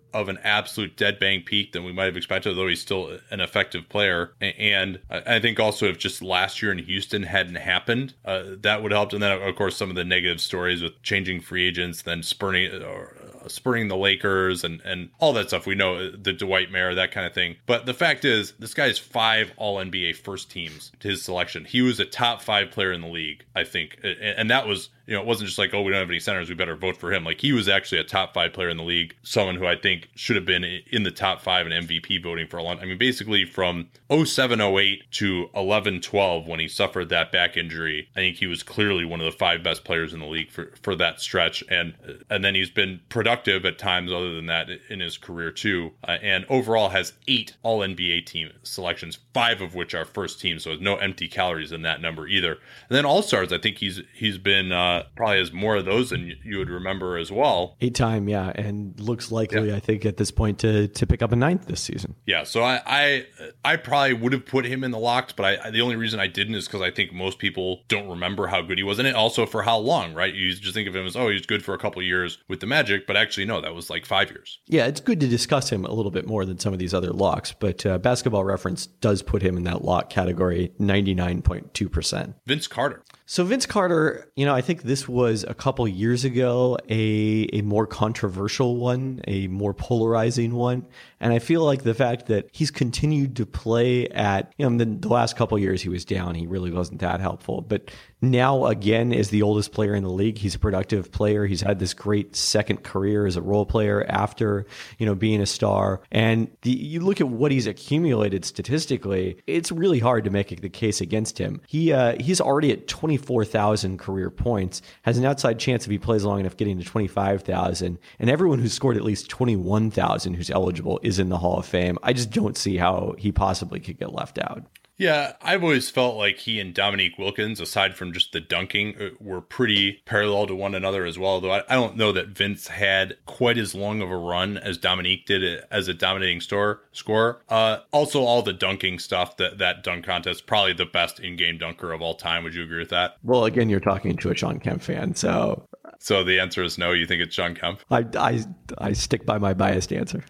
Speaker 3: of an absolute dead bang peak than we might have expected, though he's still an effective player. And I think also if just last year in Houston hadn't happened, uh, that would help. And then, of course, some of the negative stories with changing free agents, then spurning or spurring the Lakers and, and all that stuff. We know the Dwight Mayer, that kind of thing. But the fact is, this guy has five all N B A first teams to his selection. He was a top five player in the league, I think. And that was, you know, it wasn't just like, oh, we don't have any centers, we better vote for him. Like, he was actually a top five player in the league, someone who I think should have been in the top five in M V P voting for a long time. I mean, basically from oh seven oh eight to eleven twelve, when he suffered that back injury, I think he was clearly one of the five best players in the league for, for that stretch. And and then he's been productive at times other than that in his career too. Uh, and overall has eight all N B A team selections, five of which are first team. So no empty calories in that number either. And then All-Stars, I think he's he's been uh, probably has more of those than you would remember as well.
Speaker 2: Eight time, yeah. And looks likely,
Speaker 3: Yeah.
Speaker 2: I think, at this point to to pick up a ninth this season.
Speaker 3: Yeah, so I, I I probably would have put him in the locks, but I, the only reason I didn't is because I think most people don't remember how good he was, and it also for how long, right? You just think of him as, oh, he's good for a couple of years with the Magic, but actually no, that was like five years.
Speaker 2: Yeah, it's good to discuss him a little bit more than some of these other locks, but uh, Basketball Reference does put him in that lock category, ninety-nine point two percent.
Speaker 3: Vince Carter.
Speaker 2: So Vince Carter, you know, I think this was a couple years ago, a a more controversial one, a more polarizing one. And I feel like the fact that he's continued to play at, you know, the, the last couple of years he was down, he really wasn't that helpful. But now, again, as the oldest player in the league, he's a productive player. He's had this great second career as a role player after, you know, being a star. And the, you look at what he's accumulated statistically, it's really hard to make the case against him. He uh, he's already at twenty-four thousand career points, has an outside chance if he plays long enough getting to twenty-five thousand. And everyone who's scored at least twenty-one thousand who's eligible is in the Hall of Fame. I just don't see how he possibly could get left out.
Speaker 3: Yeah, I've always felt like he and Dominique Wilkins, aside from just the dunking, were pretty parallel to one another as well. Though I, I don't know that Vince had quite as long of a run as Dominique did as a dominating store, scorer. Uh, also, all the dunking stuff, that, that dunk contest, probably the best in-game dunker of all time. Would you agree with that?
Speaker 2: Well, again, you're talking to a Sean Kemp fan, so...
Speaker 3: So the answer is no, you think it's Sean Kemp?
Speaker 2: I, I, I stick by my biased answer.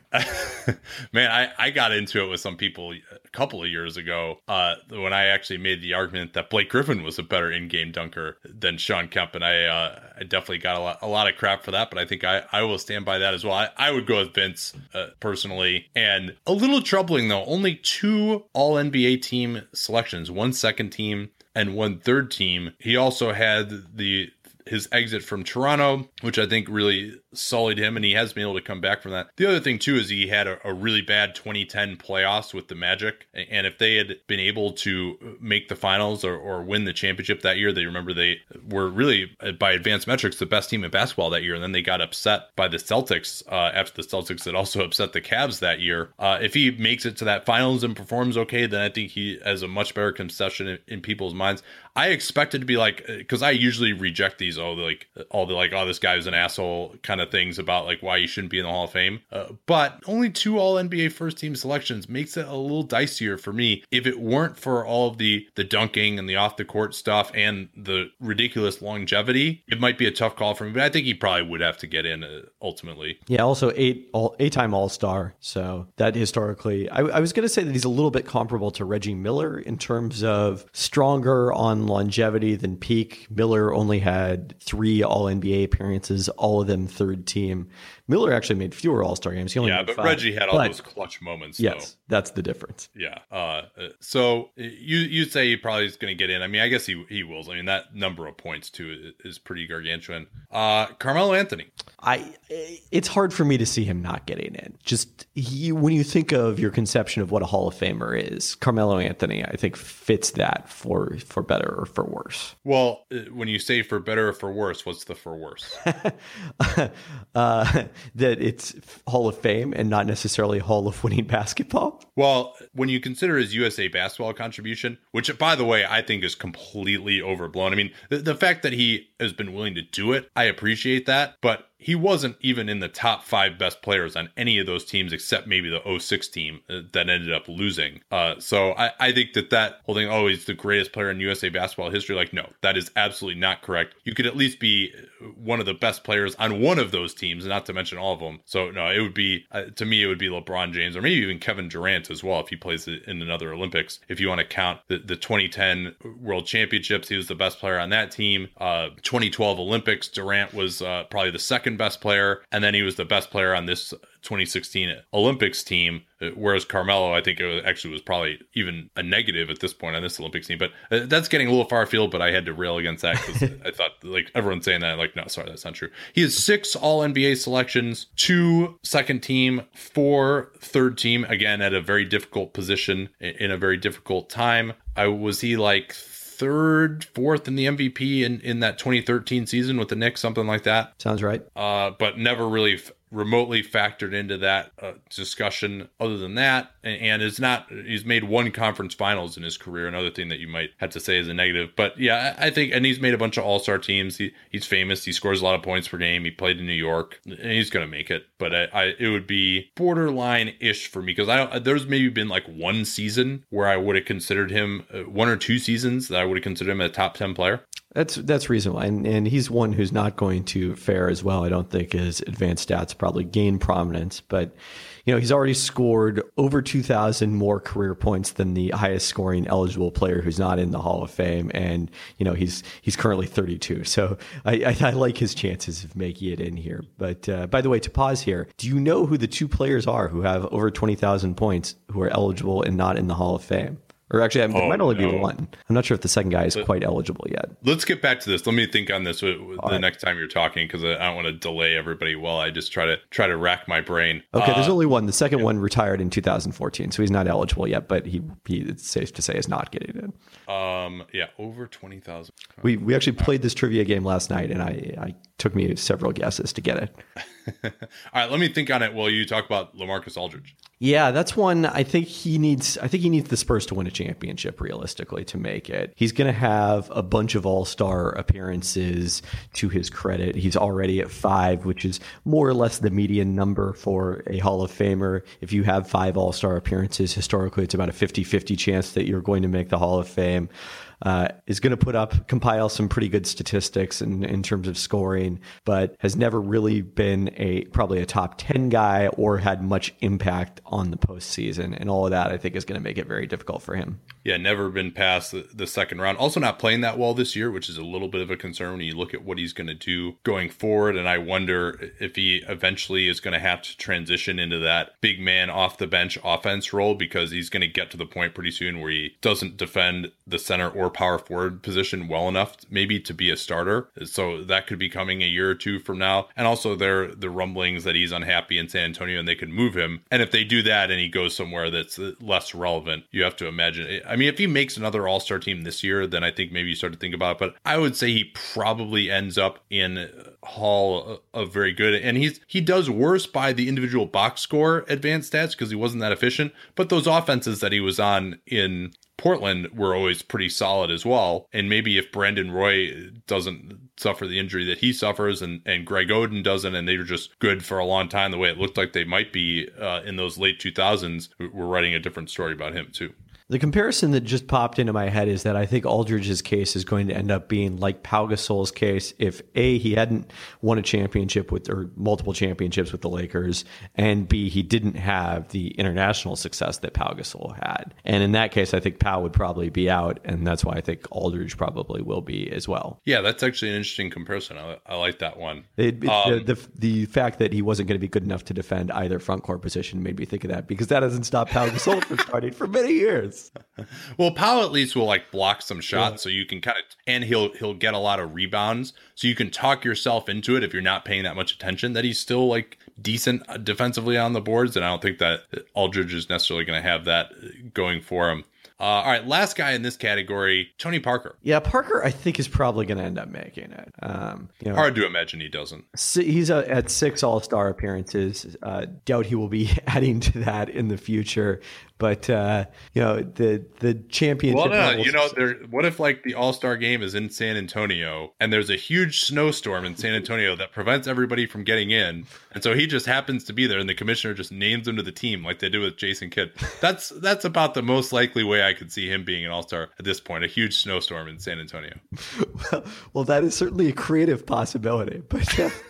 Speaker 3: Man, I, I got into it with some people a couple of years ago uh, when I actually made the argument that Blake Griffin was a better in-game dunker than Sean Kemp, and I uh, I definitely got a lot, a lot of crap for that, but I think I, I will stand by that as well. I, I would go with Vince uh, personally, and a little troubling though, only two all N B A team selections, one second team and one third team. He also had the his exit from Toronto, which I think really sullied him, and he has been able to come back from that. The other thing, too, is he had a, a really bad twenty ten playoffs with the Magic, and if they had been able to make the finals or, or win the championship that year, they remember they were really, by advanced metrics, the best team in basketball that year, and then they got upset by the Celtics uh, after the Celtics had also upset the Cavs that year. Uh, if he makes it to that finals and performs okay, then I think he has a much better concession in, in people's minds. I expected to be like, because I usually reject these, oh, like all the like, oh, this guy was an asshole kind of things about like why you shouldn't be in the Hall of Fame. Uh, but only two all N B A first team selections makes it a little dicier for me. If it weren't for all of the the dunking and the off the court stuff and the ridiculous longevity, it might be a tough call for me. But I think he probably would have to get in uh, ultimately.
Speaker 2: Yeah, also eight all eight time All Star. So that historically, I, I was going to say that he's a little bit comparable to Reggie Miller in terms of stronger on longevity than peak. Miller only had three all N B A appearances, all of them third team. Miller actually made fewer All-Star games. He only
Speaker 3: yeah,
Speaker 2: made
Speaker 3: but
Speaker 2: five.
Speaker 3: Reggie had all
Speaker 2: But
Speaker 3: those clutch moments.
Speaker 2: yes,
Speaker 3: though.
Speaker 2: that's the difference.
Speaker 3: Yeah. Uh, so you you say he probably is going to get in. I mean, I guess he he will. I mean, that number of points too is pretty gargantuan. Uh, Carmelo Anthony.
Speaker 2: I it's hard for me to see him not getting in. Just he, when you think of your conception of what a Hall of Famer is, Carmelo Anthony, I think fits that for for better or for worse.
Speaker 3: Well, when you say for better or for worse, what's the for worse?
Speaker 2: uh, that it's Hall of Fame and not necessarily Hall of Winning Basketball.
Speaker 3: Well, when you consider his U S A basketball contribution, which, by the way, I think is completely overblown. I mean, the, the fact that he has been willing to do it, I appreciate that. But he wasn't even in the top five best players on any of those teams except maybe the oh six team that ended up losing. Uh, so I, I think that that whole thing, oh, he's the greatest player in U S A basketball history. Like, no, that is absolutely not correct. You could at least be one of the best players on one of those teams, not to mention all of them. So no, it would be, uh, to me, it would be LeBron James or maybe even Kevin Durant as well if he plays in another Olympics. If you want to count the, the twenty ten World Championships, he was the best player on that team. Uh, twenty twelve Olympics, Durant was uh, probably the second best player, and then he was the best player on this twenty sixteen Olympics team, whereas Carmelo, I think it was, actually was probably even a negative at this point on this Olympics team. But uh, that's getting a little far afield, but I had to rail against that because I thought, like, everyone's saying that, like, no, sorry, that's not true. He has six all N B A selections, two second team, four third team, again, at a very difficult position in a very difficult time. I was he like third, fourth in the M V P in, in that twenty thirteen season with the Knicks, something like that.
Speaker 2: Sounds right.
Speaker 3: Uh, but never really f- remotely factored into that uh, discussion other than that. And, and is not, he's made one conference finals in his career. Another thing that you might have to say is a negative. But yeah, I think, and he's made a bunch of all-star teams. He, he's famous. He scores a lot of points per game. He played in New York and he's going to make it. But I, I, it would be borderline-ish for me because I don't, there's maybe been like one season where I would have considered him, uh, one or two seasons that I would have considered him a top ten player.
Speaker 2: That's that's reasonable, and and he's one who's not going to fare as well. I don't think his advanced stats probably gain prominence, but you know he's already scored over two thousand more career points than the highest scoring eligible player who's not in the Hall of Fame, and you know he's he's currently thirty-two. So I, I, I like his chances of making it in here. But uh, by the way, to pause here, do you know who the two players are who have over twenty thousand points who are eligible and not in the Hall of Fame? Or actually, there oh, might only no. be one. I'm not sure if the second guy is but, quite eligible yet.
Speaker 3: Let's get back to this. Let me think on this with, with the right. next time you're talking, because I don't want to delay everybody while I just try to try to rack my brain.
Speaker 2: Okay,
Speaker 3: uh,
Speaker 2: there's only one. The second yeah. one retired in two thousand fourteen, so he's not eligible yet, but he, he it's safe to say is not getting in.
Speaker 3: Um, yeah, over twenty thousand.
Speaker 2: We we actually played this trivia game last night, and I, I took me several guesses to get it.
Speaker 3: All right, let me think on it while you talk about LaMarcus Aldridge.
Speaker 2: Yeah, that's one. I think he needs. I think he needs the Spurs to win a championship realistically to make it. He's going to have a bunch of All-Star appearances to his credit. He's already at five, which is more or less the median number for a Hall of Famer. If you have five All-Star appearances, historically, it's about a fifty-fifty chance that you're going to make the Hall of Fame. Uh, is going to put up, compile some pretty good statistics in, in terms of scoring, but has never really been a probably a top ten guy or had much impact on the postseason. And all of that, I think, is going to make it very difficult for him.
Speaker 3: Yeah, never been past the, the second round. Also not playing that well this year, which is a little bit of a concern when you look at what he's going to do going forward. And I wonder if he eventually is going to have to transition into that big man off the bench offense role, because he's going to get to the point pretty soon where he doesn't defend the center or power forward position well enough maybe to be a starter. So that could be coming a year or two from now. And also there the rumblings that he's unhappy in San Antonio and they could move him. And if they do that and he goes somewhere that's less relevant, you have to imagine. I mean, if he makes another All-Star team this year, then I think maybe you start to think about it. But I would say he probably ends up in Hall of very good. And he's he does worse by the individual box score advanced stats because he wasn't that efficient. But those offenses that he was on in Portland were always pretty solid as well. And maybe if Brandon Roy doesn't suffer the injury that he suffers and, and Greg Oden doesn't, and they were just good for a long time the way it looked like they might be uh, in those late two thousands, we're writing a different story about him too.
Speaker 2: The comparison that just popped into my head is that I think Aldridge's case is going to end up being like Pau Gasol's case if A, he hadn't won a championship with or multiple championships with the Lakers, and B, he didn't have the international success that Pau Gasol had. And in that case, I think Pau would probably be out, and that's why I think Aldridge probably will be as well.
Speaker 3: Yeah, that's actually an interesting comparison. I, I like that one.
Speaker 2: It, it, um, the, the the fact that he wasn't going to be good enough to defend either front court position made me think of that, because that hasn't stopped Pau Gasol from starting for many years.
Speaker 3: Well, Powell at least will like block some shots,
Speaker 2: yeah.
Speaker 3: so you can kind of, and he'll he'll get a lot of rebounds, so you can talk yourself into it if you're not paying that much attention that he's still like decent defensively on the boards. And I don't think that Aldridge is necessarily going to have that going for him. Uh, all right, last guy in this category, Tony Parker.
Speaker 2: Yeah, Parker, I think, is probably going to end up making it. Um, you know,
Speaker 3: Hard to imagine he doesn't.
Speaker 2: He's uh, at six All-Star appearances. Uh, doubt he will be adding to that in the future. But uh, you know, the the championship.
Speaker 3: Well, no, you know, there. What if like the All-Star game is in San Antonio and there's a huge snowstorm in San Antonio that prevents everybody from getting in, and so he just happens to be there, and the commissioner just names him to the team like they do with Jason Kidd. That's that's about the most likely way I could see him being an All-Star at this point. A huge snowstorm in San Antonio.
Speaker 2: Well, well that is certainly a creative possibility, but. Uh...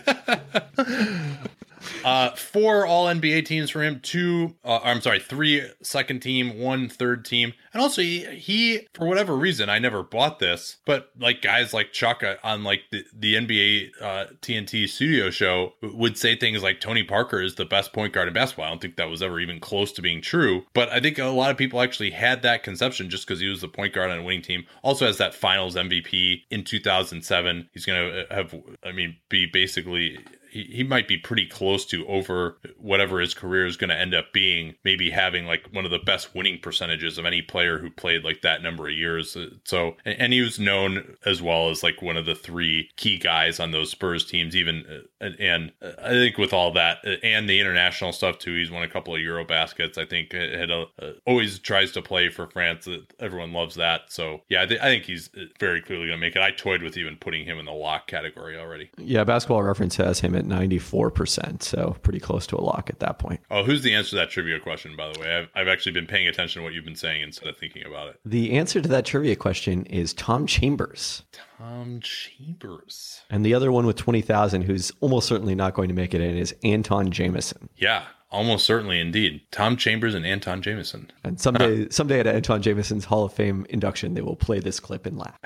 Speaker 3: Uh, four all N B A teams for him, two, uh, I'm sorry, three second team, one third team. And also he, he, for whatever reason, I never bought this, but like guys like Chuck uh, on like the, the N B A uh, T N T studio show would say things like Tony Parker is the best point guard in basketball. I don't think that was ever even close to being true, but I think a lot of people actually had that conception just because he was the point guard on a winning team. Also has that finals M V P in two thousand seven. He's going to have, I mean, be basically... He, he might be pretty close to over whatever his career is going to end up being, maybe having like one of the best winning percentages of any player who played like that number of years. So, and he was known as well as like one of the three key guys on those Spurs teams, even. And I think with all that and the international stuff too, he's won a couple of Euro baskets. I think had a, always tries to play for France. Everyone loves that. So yeah, I, th- I think he's very clearly going to make it. I toyed with even putting him in the lock category already.
Speaker 2: Yeah, Basketball Reference has him at ninety-four percent, so pretty close to a lock at that point.
Speaker 3: Oh, who's the answer to that trivia question, by the way? I've, I've actually been paying attention to what you've been saying instead of thinking about it.
Speaker 2: The answer to that trivia question is Tom Chambers.
Speaker 3: Tom Chambers.
Speaker 2: And the other one with twenty thousand, who's almost certainly not going to make it in, is Anton Jamison.
Speaker 3: Yeah, almost certainly indeed. Tom Chambers and Anton Jamison.
Speaker 2: And someday, someday at Anton Jamison's Hall of Fame induction, they will play this clip and laugh.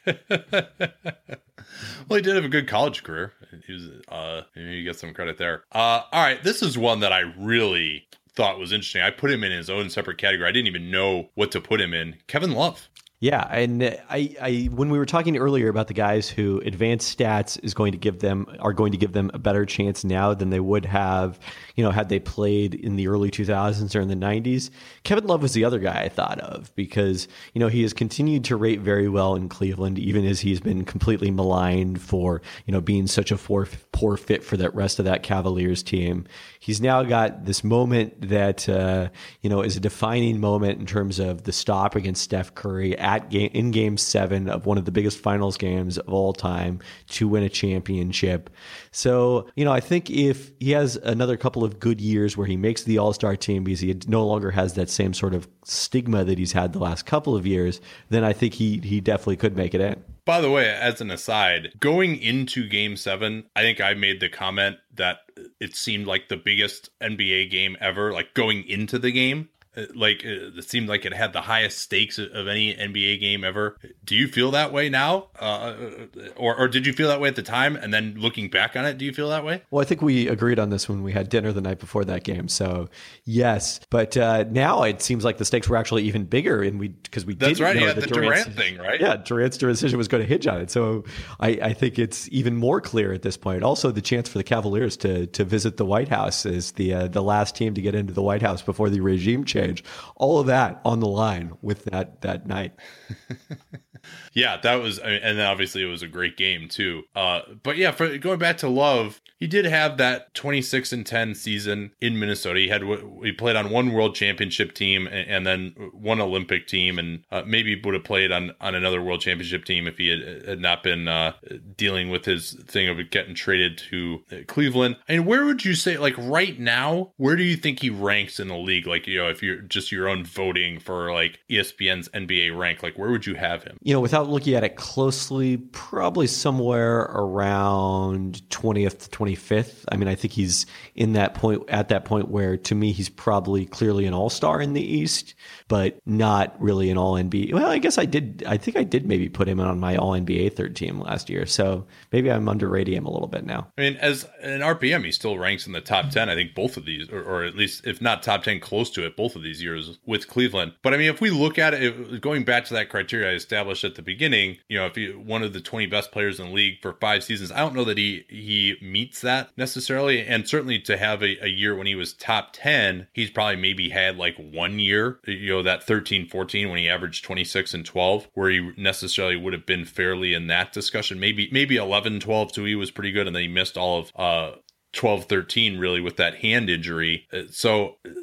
Speaker 3: Well, he did have a good college career. He was, uh, you get some credit there. Uh, all right, this is one that I really thought was interesting. I put him in his own separate category. I didn't even know what to put him in. Kevin Love.
Speaker 2: Yeah, and I, I, when we were talking earlier about the guys who advanced stats is going to give them are going to give them a better chance now than they would have, you know, had they played in the early two thousands or in the nineties. Kevin Love was the other guy I thought of because, you know, he has continued to rate very well in Cleveland, even as he's been completely maligned for, you know, being such a poor, poor fit for that rest of that Cavaliers team. He's now got this moment that, uh, you know, is a defining moment in terms of the stop against Steph Curry at game, in game seven of one of the biggest finals games of all time to win a championship. So, you know, I think if he has another couple of good years where he makes the All-Star team because he no longer has that same sort of stigma that he's had the last couple of years, then I think he he definitely could make it in.
Speaker 3: By the way, as an aside, going into game seven, I think I made the comment that it seemed like the biggest N B A game ever, like going into the game. Like it seemed like it had the highest stakes of any N B A game ever. Do you feel that way now? Uh, or, or did you feel that way at the time? And then looking back on it, do you feel that way?
Speaker 2: Well, I think we agreed on this when we had dinner the night before that game. So yes, but uh, now it seems like the stakes were actually even bigger. And we, because we
Speaker 3: That's
Speaker 2: didn't
Speaker 3: right.
Speaker 2: know
Speaker 3: Yeah,
Speaker 2: that
Speaker 3: the
Speaker 2: Durant's,
Speaker 3: Durant thing, right?
Speaker 2: Yeah, Durant's decision was going to hinge on it. So I, I think it's even more clear at this point. Also, the chance for the Cavaliers to to visit the White House as the uh, the last team to get into the White House before the regime change. All of that on the line with that that night.
Speaker 3: Yeah, that was, and then obviously it was a great game too. Uh, but yeah, for going back to Love, he did have that twenty-six and ten season in Minnesota. He had he played on one World Championship team and, and then one Olympic team, and uh, maybe would have played on, on another World Championship team if he had, had not been uh, dealing with his thing of getting traded to Cleveland. And where would you say, like right now, where do you think he ranks in the league? Like, you know, if you're just your own voting for like E S P N's N B A rank, like where would you have him?
Speaker 2: You know, without looking at it closely, probably somewhere around twentieth to twenty-fifth. I mean, I think he's in that point, at that point where to me, he's probably clearly an all-star in the East, but not really an all N B A. Well, I guess I did. I think I did maybe put him on my all N B A third team last year. So maybe I'm underrating him a little bit now.
Speaker 3: I mean, as an R P M, he still ranks in the top ten. I think both of these, or, or at least if not top ten, close to it, both of these years with Cleveland. But I mean, if we look at it, if, going back to that criteria I established at the beginning, you know, if you one of the twenty best players in the league for five seasons, I don't know that he he meets that necessarily. And certainly to have a, a year when he was top ten, he's probably maybe had like one year, you know, that thirteen fourteen when he averaged twenty-six and twelve, where he necessarily would have been fairly in that discussion. Maybe maybe eleven twelve too, he was pretty good, and then he missed all of uh twelve thirteen really with that hand injury. So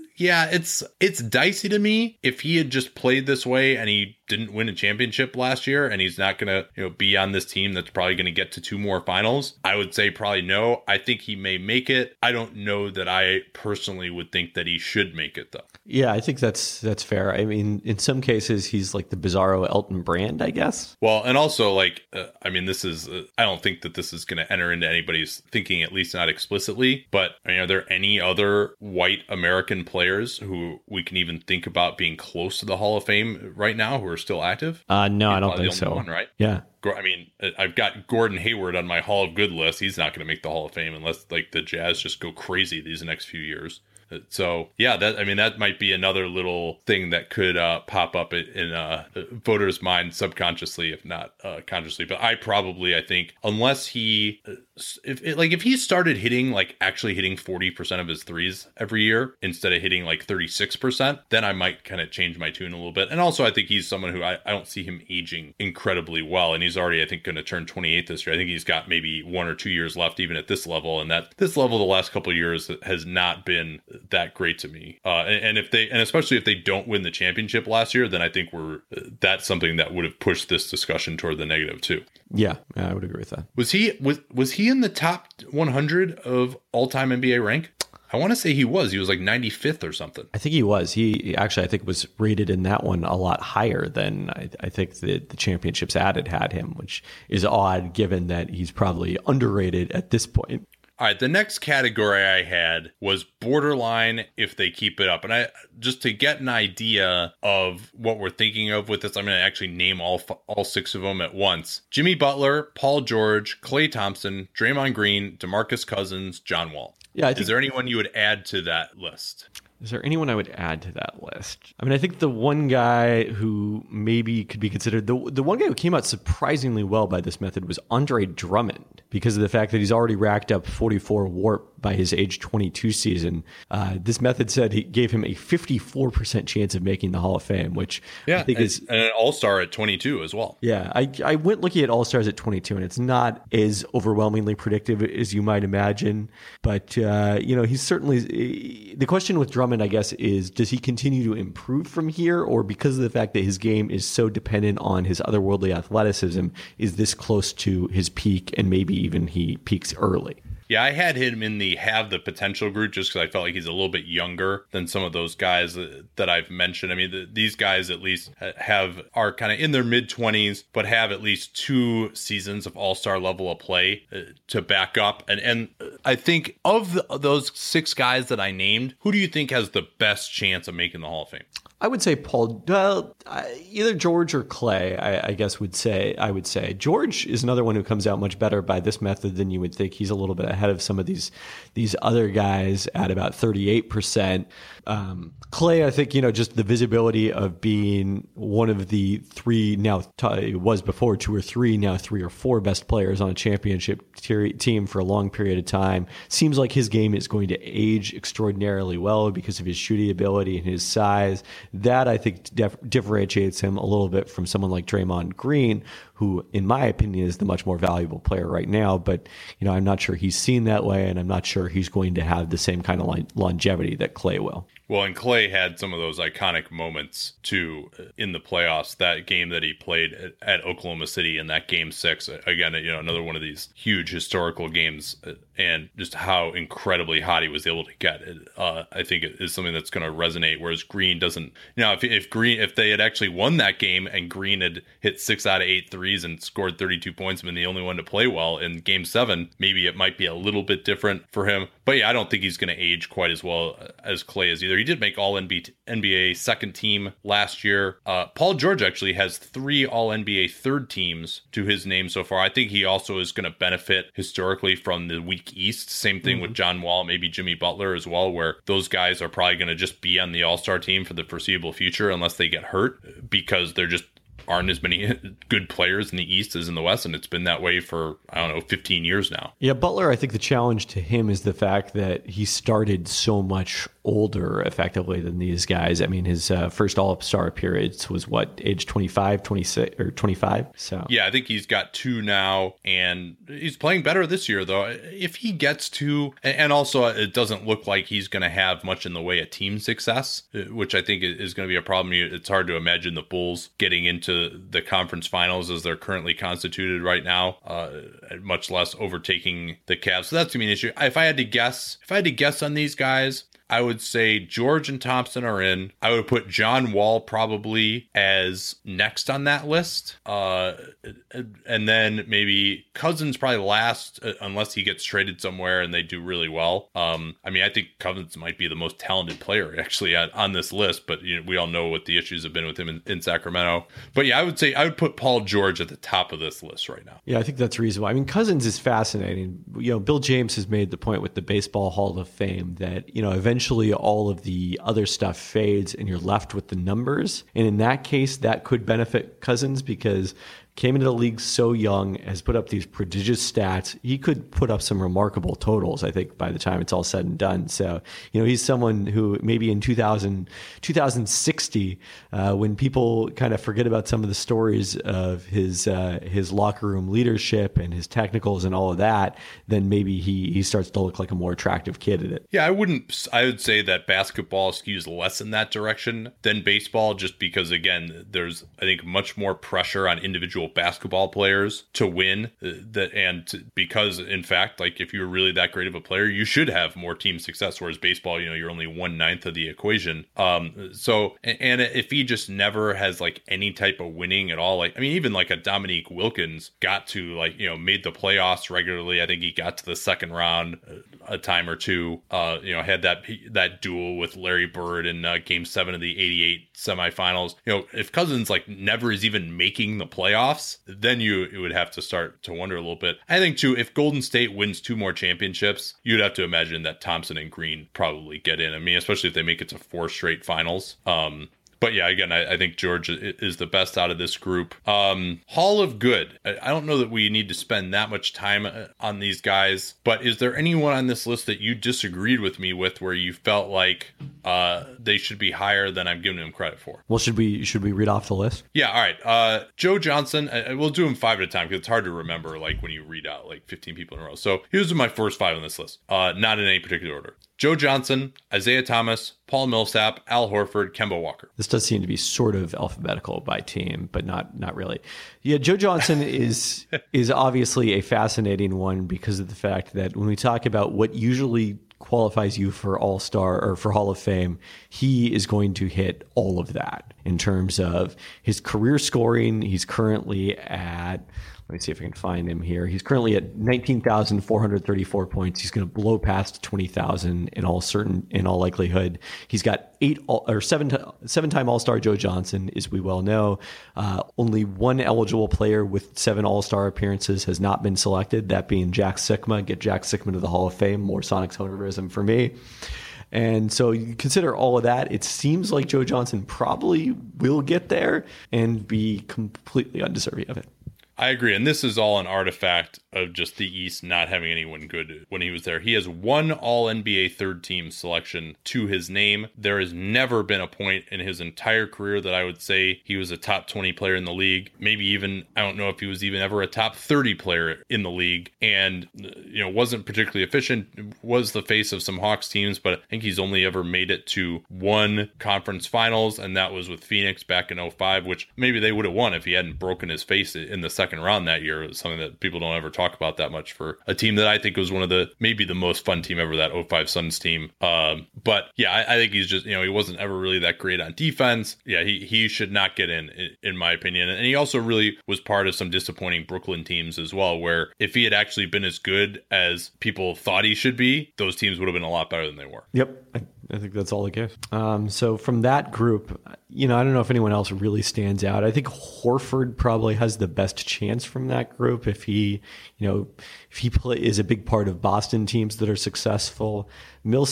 Speaker 3: yeah, it's it's dicey to me. If he had just played this way and he didn't win a championship last year and he's not going to, you know, be on this team that's probably going to get to two more finals, I would say probably no. I think he may make it. I don't know that I personally would think that he should make it, though.
Speaker 2: Yeah, I think that's that's fair. I mean, in some cases, he's like the bizarro Elton Brand, I guess.
Speaker 3: Well, and also, like, uh, I mean, this is, uh, I don't think that this is going to enter into anybody's thinking, at least not explicitly. But I mean, are there any other white American players who we can even think about being close to the Hall of Fame right now who are still active?
Speaker 2: Uh, no,
Speaker 3: He's
Speaker 2: I don't think
Speaker 3: the
Speaker 2: so.
Speaker 3: only one, right?
Speaker 2: Yeah.
Speaker 3: I mean, I've got Gordon Hayward on my Hall of Good list. He's not going to make the Hall of Fame unless, like, the Jazz just go crazy these next few years. So, yeah, that I mean, that might be another little thing that could uh, pop up in uh, voters' mind subconsciously, if not uh, consciously. But I probably, I think, unless he, if it, like, if he started hitting, like, actually hitting forty percent of his threes every year instead of hitting, like, thirty-six percent, then I might kind of change my tune a little bit. And also, I think he's someone who I, I don't see him aging incredibly well. And he's already, I think, going to turn twenty-eight this year. I think he's got maybe one or two years left, even at this level. And that this level the last couple of years has not been that great to me. Uh, and, and if they, and especially if they don't win the championship last year, then I think we're, that's something that would have pushed this discussion toward the negative too.
Speaker 2: Yeah, I would agree with that.
Speaker 3: Was he, was, was he in the top one hundred of all time N B A rank? I want to say he was. He was like ninety-fifth or something.
Speaker 2: I think he was. He actually, I think, was rated in that one a lot higher than I, I think the, the championships added had him, which is odd given that he's probably underrated at this point.
Speaker 3: All right, the next category I had was borderline if they keep it up. And I just to get an idea of what we're thinking of with this, I'm going to actually name all all six of them at once. Jimmy Butler, Paul George, Klay Thompson, Draymond Green, DeMarcus Cousins, John Wall.
Speaker 2: Yeah, I think,
Speaker 3: is there anyone you would add to that list?
Speaker 2: Is there anyone I would add to that list? I mean, I think the one guy who maybe could be considered, the the one guy who came out surprisingly well by this method was Andre Drummond, because of the fact that he's already racked up forty-four warp by his age twenty-two season. Uh, this method said he gave him a fifty-four percent chance of making the Hall of Fame, which
Speaker 3: yeah,
Speaker 2: I think
Speaker 3: and,
Speaker 2: is...
Speaker 3: And an all-star at twenty-two as well.
Speaker 2: Yeah, I, I went looking at all-stars at twenty-two, and it's not as overwhelmingly predictive as you might imagine. But, uh, you know, he's certainly... The question with Drummond, I guess, is does he continue to improve from here? Or because of the fact that his game is so dependent on his otherworldly athleticism, is this close to his peak and maybe even he peaks early?
Speaker 3: Yeah, I had him in the have the potential group just because I felt like he's a little bit younger than some of those guys that I've mentioned. I mean, the, these guys at least have are kind of in their mid twenties, but have at least two seasons of all-star level of play uh, to back up. And and I think of the, those six guys that I named, who do you think has the best chance of making the Hall of Fame?
Speaker 2: I would say Paul, well, either George or Klay, I, I guess would say, I would say. George is another one who comes out much better by this method than you would think. He's a little bit ahead of some of these these other guys at about thirty-eight percent. Um, Klay, I think, you know, just the visibility of being one of the three, now t- it was before two or three, now three or four best players on a championship te- team for a long period of time. Seems like his game is going to age extraordinarily well because of his shooting ability and his size. That, I think, def- differentiates him a little bit from someone like Draymond Green, who, in my opinion, is the much more valuable player right now. But, you know, I'm not sure he's seen that way, and I'm not sure he's going to have the same kind of li- longevity that Klay will.
Speaker 3: Well, and Klay had some of those iconic moments, too, in the playoffs. That game that he played at, at Oklahoma City in that game six, again, you know, another one of these huge historical games, and just how incredibly hot he was able to get. Uh, I think it is something that's going to resonate, whereas Green doesn't. You know, if, if Green, if they had actually won that game and Green had hit six out of eight threes and scored thirty-two points and been the only one to play well in game seven, maybe it might be a little bit different for him. But yeah, I don't think he's going to age quite as well as Klay is either. He did make all N B A second team last year. Uh, Paul George actually has three all N B A third teams to his name so far. I think he also is going to benefit historically from the weak East. Same thing mm-hmm. with John Wall, maybe Jimmy Butler as well, where those guys are probably going to just be on the All-Star team for the foreseeable future unless they get hurt, because they're just aren't as many good players in the East as in the West, and it's been that way for, I don't know, fifteen years now.
Speaker 2: Yeah, Butler, I think the challenge to him is the fact that he started so much older effectively than these guys. I mean, his uh, first All-Star appearance was what, age twenty-five, twenty-six, or twenty-five? So
Speaker 3: yeah, I think he's got two now, and he's playing better this year, though. If he gets to, and also it doesn't look like he's going to have much in the way of team success, which I think is going to be a problem. It's hard to imagine the Bulls getting into the conference finals as they're currently constituted right now, uh, much less overtaking the Cavs. So that's going to be an issue. If I had to guess, if I had to guess on these guys, I would say George and Thompson are in. I would put John Wall probably as next on that list. Uh, and then maybe Cousins probably last, unless he gets traded somewhere and they do really well. Um, I mean, I think Cousins might be the most talented player actually on this list, but you know, we all know what the issues have been with him in, in Sacramento. But yeah, I would say I would put Paul George at the top of this list right now.
Speaker 2: Yeah, I think that's reasonable. I mean, Cousins is fascinating. You know, Bill James has made the point with the Baseball Hall of Fame that, you know, eventually Eventually, all of the other stuff fades and you're left with the numbers. And in that case, that could benefit Cousins because came into the league so young, has put up these prodigious stats. He could put up some remarkable totals, I think, by the time it's all said and done. So, you know, he's someone who maybe in two thousand, twenty sixty, uh, when people kind of forget about some of the stories of his uh, his locker room leadership and his technicals and all of that, then maybe he, he starts to look like a more attractive kid at it.
Speaker 3: Yeah, I wouldn't, I would say that basketball skews less in that direction than baseball, just because, again, there's, I think, much more pressure on individual basketball players to win uh, that and to, because in fact, like if you're really that great of a player, you should have more team success, whereas baseball, you know, you're only one ninth of the equation. Um so and, and if he just never has like any type of winning at all, like I mean even like a Dominique Wilkins got to like, you know, made the playoffs regularly. I think he got to the second round a time or two, uh you know, had that that duel with Larry Bird in uh, game seven of the eighty-eight semifinals. You know, if Cousins like never is even making the playoffs, then you it would have to start to wonder a little bit. I think too, if Golden State wins two more championships, you'd have to imagine that Thompson and Green probably get in. I mean, especially if they make it to four straight finals. Um, But yeah, again, I, I think George is the best out of this group. Um, Hall of Good. I, I don't know that we need to spend that much time on these guys, but is there anyone on this list that you disagreed with me with where you felt like uh, they should be higher than I'm giving them credit for?
Speaker 2: Well, should we should we read off the list?
Speaker 3: Yeah, all right. Uh, Joe Johnson, I, we'll do them five at a time because it's hard to remember like when you read out like fifteen people in a row. So here's my first five on this list, uh, not in any particular order. Joe Johnson, Isaiah Thomas, Paul Millsap, Al Horford, Kemba Walker.
Speaker 2: This does seem to be sort of alphabetical by team, but not not really. Yeah, Joe Johnson is is obviously a fascinating one because of the fact that when we talk about what usually qualifies you for All-Star or for Hall of Fame, he is going to hit all of that in terms of his career scoring. He's currently at, let me see if I can find him here. He's currently at nineteen thousand four hundred thirty-four points. He's going to blow past twenty thousand in all certain, in all likelihood. He's got eight all, or seven, seven-time All-Star Joe Johnson, as we well know. Uh, only one eligible player with seven All-Star appearances has not been selected, that being Jack Sikma. Get Jack Sikma to the Hall of Fame. More Sonics homerism for me. And so you consider all of that, it seems like Joe Johnson probably will get there and be completely undeserving of it.
Speaker 3: I agree. And this is all an artifact of just the East not having anyone good when he was there. He has one all N B A third team selection to his name. There has never been a point in his entire career that I would say he was a top twenty player in the league. Maybe even, I don't know if he was even ever a top thirty player in the league, and, you know, wasn't particularly efficient, was the face of some Hawks teams, but I think he's only ever made it to one conference finals, and that was with Phoenix back in oh five, which maybe they would have won if he hadn't broken his face in the second round that year. It was something that people don't ever talk about that much for a team that I think was one of the, maybe the most fun team ever, that oh five Suns team. Um, but yeah, I, I think he's just, you know, he wasn't ever really that great on defense. Yeah, he, he should not get in, in, in my opinion. And he also really was part of some disappointing Brooklyn teams as well, where if he had actually been as good as people thought he should be, those teams would have been a lot better than they were.
Speaker 2: Yep. I, I think that's all it gives. Um, so from that group, you know, I don't know if anyone else really stands out. I think Horford probably has the best chance from that group if he, you know, if he play, is a big part of Boston teams that are successful. Millsap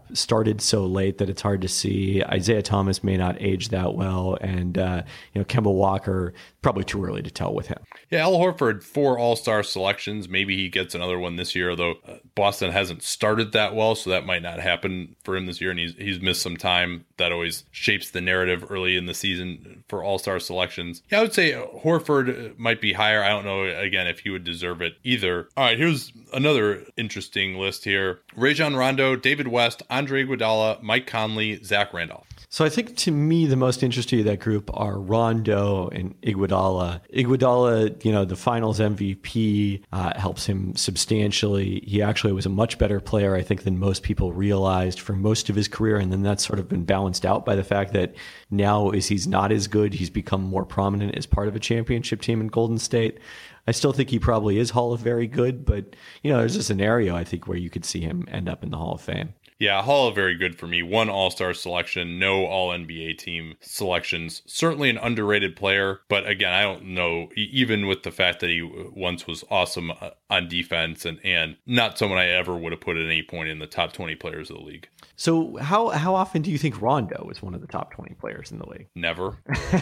Speaker 2: started so late that it's hard to see. Isaiah Thomas may not age that well. And, uh, you know, Kemba Walker, probably too early to tell with him.
Speaker 3: Yeah, Al Horford, four All-Star selections. Maybe he gets another one this year, although uh, Boston hasn't started that well, so that might not happen for him this year, and he's he's missed some time. That always shapes the narrative early in the season for All-Star selections. Yeah, I would say Horford might be higher. I don't know, again, if he would deserve it either. All right, here's another interesting list here. Rajon Rondo, David West, Andre Iguodala, Mike Conley, Zach Randolph.
Speaker 2: So I think to me, the most interesting of that group are Rondo and Iguodala. Iguodala, you know, the finals M V P uh, helps him substantially. He actually was a much better player, I think, than most people realized for most of his career. And then that's sort of been balanced out by the fact that now as he's not as good, he's become more prominent as part of a championship team in Golden State. I still think he probably is Hall of Very Good, but, you know, there's a scenario, I think, where you could see him end up in the Hall of Fame.
Speaker 3: Yeah, Hall of Very Good for me. One All-Star selection, no All N B A team selections. Certainly an underrated player, but again, I don't know, even with the fact that he once was awesome on defense and, and not someone I ever would have put at any point in the top twenty players of the league.
Speaker 2: So how, how often do you think Rondo was one of the top twenty players in the league?
Speaker 3: Never.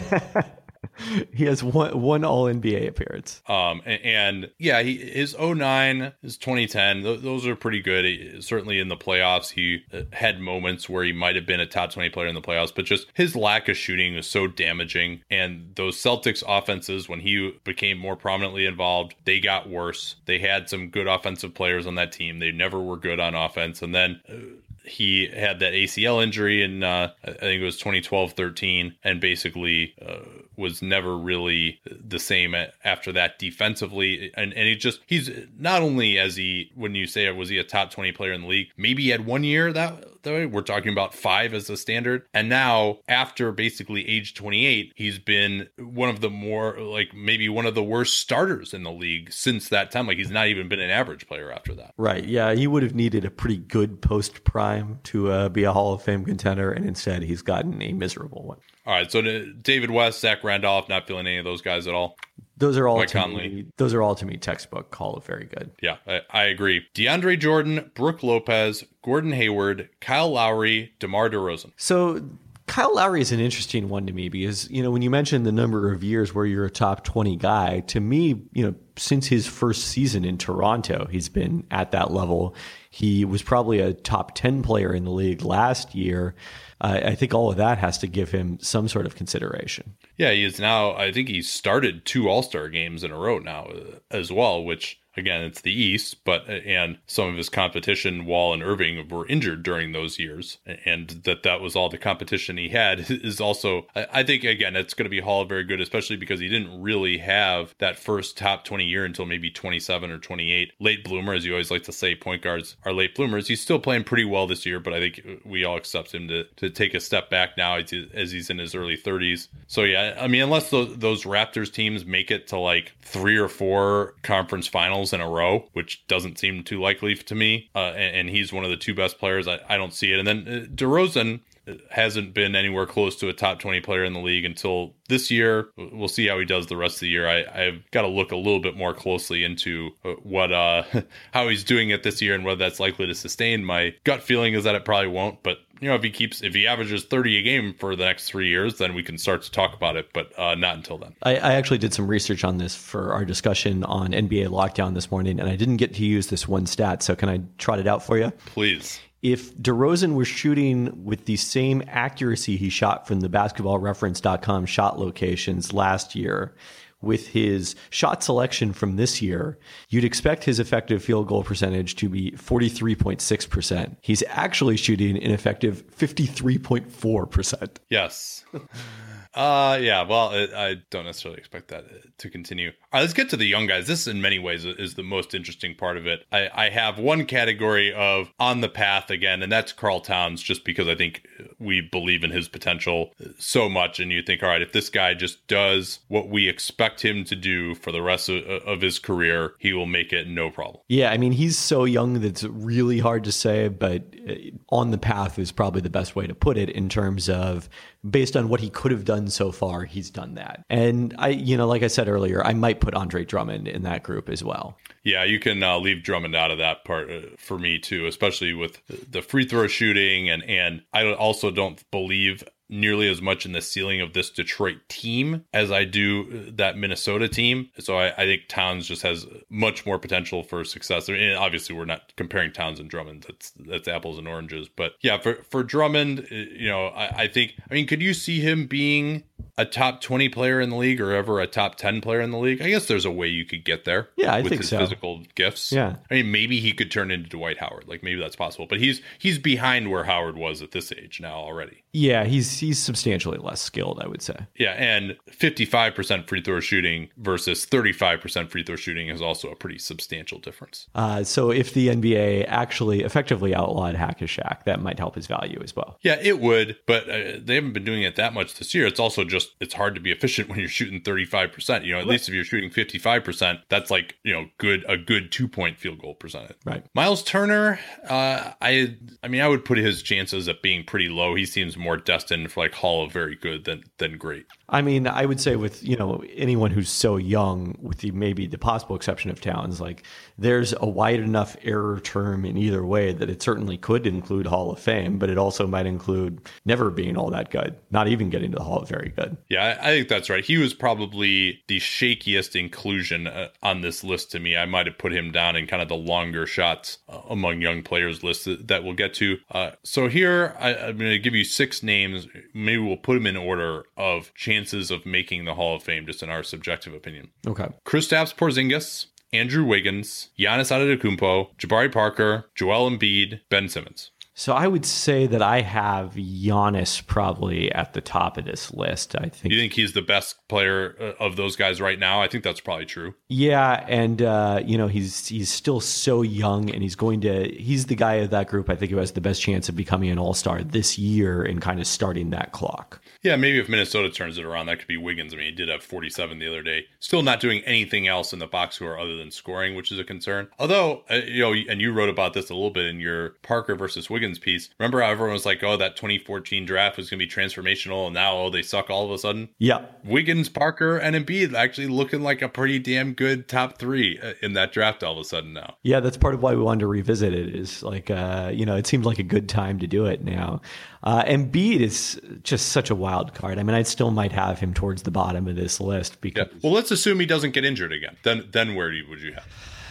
Speaker 2: He has one one All N B A appearance.
Speaker 3: Um, and, and yeah, he, his oh nine, his twenty ten, th- those are pretty good. He, certainly in the playoffs, he had moments where he might have been a top twenty player in the playoffs, but just his lack of shooting is so damaging. And those Celtics offenses, when he became more prominently involved, they got worse. They had some good offensive players on that team. They never were good on offense. And then uh, he had that A C L injury in, uh, I think it was twenty twelve thirteen, and basically uh, was never really the same after that defensively. And and he just, he's not only as he, when you say, was he a top twenty player in the league, maybe he had one year that, that way. We're talking about five as a standard. And now after basically age twenty-eight, he's been one of the more, like maybe one of the worst starters in the league since that time. Like he's not even been an average player after that.
Speaker 2: Right. Yeah. He would have needed a pretty good post prime to uh, be a Hall of Fame contender. And instead he's gotten a miserable one.
Speaker 3: All right. So David West, Zach Randolph, not feeling any of those guys at all.
Speaker 2: Those are all
Speaker 3: Mike
Speaker 2: to
Speaker 3: Conley.
Speaker 2: me, those are all to me textbook Hall of Very Good.
Speaker 3: Yeah, I, I agree. DeAndre Jordan, Brooke Lopez, Gordon Hayward, Kyle Lowry, DeMar DeRozan.
Speaker 2: So Kyle Lowry is an interesting one to me because, you know, when you mentioned the number of years where you're a top twenty guy, to me, you know, since his first season in Toronto, he's been at that level. He was probably a top ten player in the league last year. Uh, I think all of that has to give him some sort of consideration.
Speaker 3: Yeah, he is now, I think he started two All-Star games in a row now uh, as well, which, again, it's the East, but and some of his competition, Wall and Irving, were injured during those years, and that that was all the competition he had is also, I think, again, it's going to be Hall of Very Good, especially because he didn't really have that first top twenty year until maybe twenty-seven or twenty-eight. Late bloomer, as you always like to say, point guards are late bloomers. He's still playing pretty well this year, but I think we all accept him to, to take a step back now as, as he's in his early thirties. So yeah, I mean, unless those, those Raptors teams make it to like three or four conference finals in a row, which doesn't seem too likely to me, uh, and, and he's one of the two best players, I, I don't see it. And then uh, DeRozan hasn't been anywhere close to a top twenty player in the league until this year. We'll see how he does the rest of the year. I, I've got to look a little bit more closely into what uh, how he's doing it this year and whether that's likely to sustain. My gut feeling is that it probably won't, but you know, if he keeps, if he averages thirty a game for the next three years, then we can start to talk about it, but uh, not until then.
Speaker 2: I, I actually did some research on this for our discussion on N B A Lockdown this morning, and I didn't get to use this one stat. So can I trot it out for you?
Speaker 3: Please.
Speaker 2: If DeRozan was shooting with the same accuracy he shot from the basketball reference dot com shot locations last year, with his shot selection from this year, you'd expect his effective field goal percentage to be forty-three point six percent. He's actually shooting an effective fifty-three point four percent.
Speaker 3: Yes. Uh, yeah, well, it, I don't necessarily expect that to continue. All right, let's get to the young guys. This, in many ways, is the most interesting part of it. I, I have one category of on the path again, and that's Karl Towns, just because I think we believe in his potential so much. And you think, all right, if this guy just does what we expect him to do for the rest of, of his career, he will make it no problem.
Speaker 2: Yeah, I mean, he's so young that it's really hard to say, but on the path is probably the best way to put it in terms of based on what he could have done so far, he's done that. And I, you know, like I said earlier, I might put Andre Drummond in that group as well.
Speaker 3: Yeah, you can uh, leave Drummond out of that part uh, for me too, especially with the free throw shooting. And, and I also don't believe nearly as much in the ceiling of this Detroit team as I do that Minnesota team. So I, I think Towns just has much more potential for success. I mean, obviously, we're not comparing Towns and Drummond. That's that's apples and oranges. But yeah, for, for Drummond, you know, I, I think, I mean, could you see him being a top twenty player in the league or ever a top ten player in the league? I guess there's a way you could get there.
Speaker 2: Yeah, I
Speaker 3: with
Speaker 2: think
Speaker 3: his
Speaker 2: so.
Speaker 3: Physical gifts.
Speaker 2: Yeah.
Speaker 3: I mean, maybe he could turn into Dwight Howard. Like maybe that's possible. But he's he's behind where Howard was at this age now already.
Speaker 2: Yeah, he's he's substantially less skilled, I would say.
Speaker 3: Yeah, and fifty-five percent free throw shooting versus thirty-five percent free throw shooting is also a pretty substantial difference.
Speaker 2: Uh, so if the N B A actually effectively outlawed Hack-a-Shaq, that might help his value as well.
Speaker 3: Yeah, it would, but uh, they haven't been doing it that much this year. It's also just, it's hard to be efficient when you're shooting thirty-five percent. You know, at right. least if you're shooting fifty-five percent, that's like, you know, good a good two-point field goal percentage.
Speaker 2: Right.
Speaker 3: Miles Turner, uh, I I mean, I would put his chances at being pretty low. He seems more destined for like Hall of Very Good than than great.
Speaker 2: I mean, I would say with, you know, anyone who's so young, with the maybe the possible exception of Towns, like there's a wide enough error term in either way that it certainly could include Hall of Fame, but it also might include never being all that good, not even getting to the Hall of Very Good.
Speaker 3: Yeah, I think that's right. He was probably the shakiest inclusion uh, on this list to me. I might have put him down in kind of the longer shots uh, among young players list that, that we'll get to. Uh, so here, I, I'm going to give you six names. Maybe we'll put them in order of chances of making the Hall of Fame, just in our subjective opinion.
Speaker 2: Okay.
Speaker 3: Kristaps Porzingis, Andrew Wiggins, Giannis Antetokounmpo, Jabari Parker, Joel Embiid, Ben Simmons.
Speaker 2: So I would say that I have Giannis probably at the top of this list. I think.
Speaker 3: You think he's the best player of those guys right now? I think that's probably true.
Speaker 2: Yeah, and uh, you know, he's he's still so young, and he's going to he's the guy of that group I think who has the best chance of becoming an all-star this year and kind of starting that clock.
Speaker 3: Yeah, maybe if Minnesota turns it around, that could be Wiggins. I mean, he did have forty-seven the other day. Still not doing anything else in the box score other than scoring, which is a concern. Although, uh, you know, and you wrote about this a little bit in your Parker versus Wiggins piece. Remember how everyone was like, oh, that twenty fourteen draft was going to be transformational, and now, oh, they suck all of a sudden?
Speaker 2: Yeah.
Speaker 3: Wiggins, Parker, and Embiid actually looking like a pretty damn good top three in that draft all of a sudden now.
Speaker 2: Yeah, that's part of why we wanted to revisit it is like, uh, you know, it seemed like a good time to do it now. Uh, Embiid is just such a wild card. I mean, I still might have him towards the bottom of this list because.
Speaker 3: Yeah. Well, let's assume he doesn't get injured again. Then, then where do you, would you have?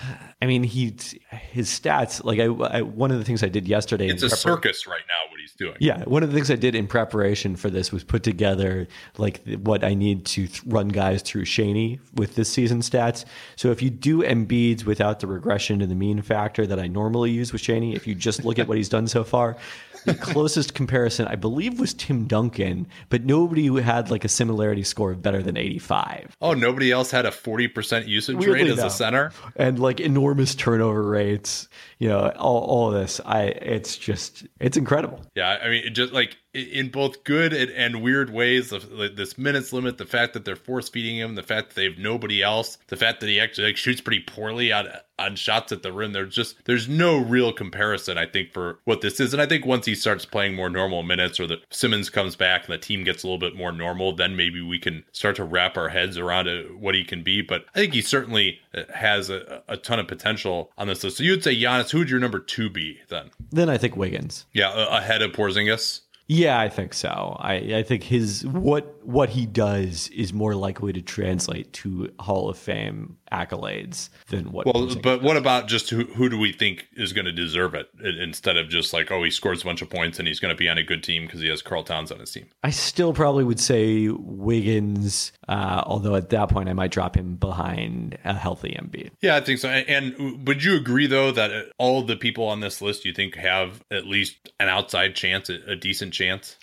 Speaker 2: I mean, he his stats. Like I, I, one of the things I did yesterday.
Speaker 3: It's a prepar- circus right now. What he's doing.
Speaker 2: Yeah, one of the things I did in preparation for this was put together like what I need to th- run guys through Shaney with this season stats. So if you do Embiid's without the regression to the mean factor that I normally use with Shaney, if you just look at what he's done so far. The closest comparison, I believe, was Tim Duncan, but nobody who had like a similarity score of better than eighty-five.
Speaker 3: Oh, nobody else had a forty percent usage
Speaker 2: Weirdly
Speaker 3: rate as
Speaker 2: no.
Speaker 3: a center?
Speaker 2: And like enormous turnover rates, you know, all, all of this. I, it's just, it's incredible.
Speaker 3: Yeah. I mean, it just like in both good and, and weird ways, this minutes limit, the fact that they're force feeding him, the fact that they have nobody else, the fact that he actually like shoots pretty poorly on, on shots at the rim. There's just, there's no real comparison, I think, for what this is. And I think once he starts playing more normal minutes or the Simmons comes back and the team gets a little bit more normal, then maybe we can start to wrap our heads around what he can be. But I think he certainly has a, a ton of potential on this list. So you'd say Giannis, who would your number two be then?
Speaker 2: Then I think Wiggins.
Speaker 3: Yeah, ahead of Porzingis.
Speaker 2: Yeah, I think so. I, I think his what what he does is more likely to translate to Hall of Fame accolades than what.
Speaker 3: Well, but what about just who who do we think is going to deserve it instead of just like, oh, he scores a bunch of points and he's going to be on a good team because he has Karl Towns on his team?
Speaker 2: I still probably would say Wiggins, uh, although at that point I might drop him behind a healthy Embiid. Yeah,
Speaker 3: I think so. And would you agree though that all the people on this list you think have at least an outside chance, a decent chance?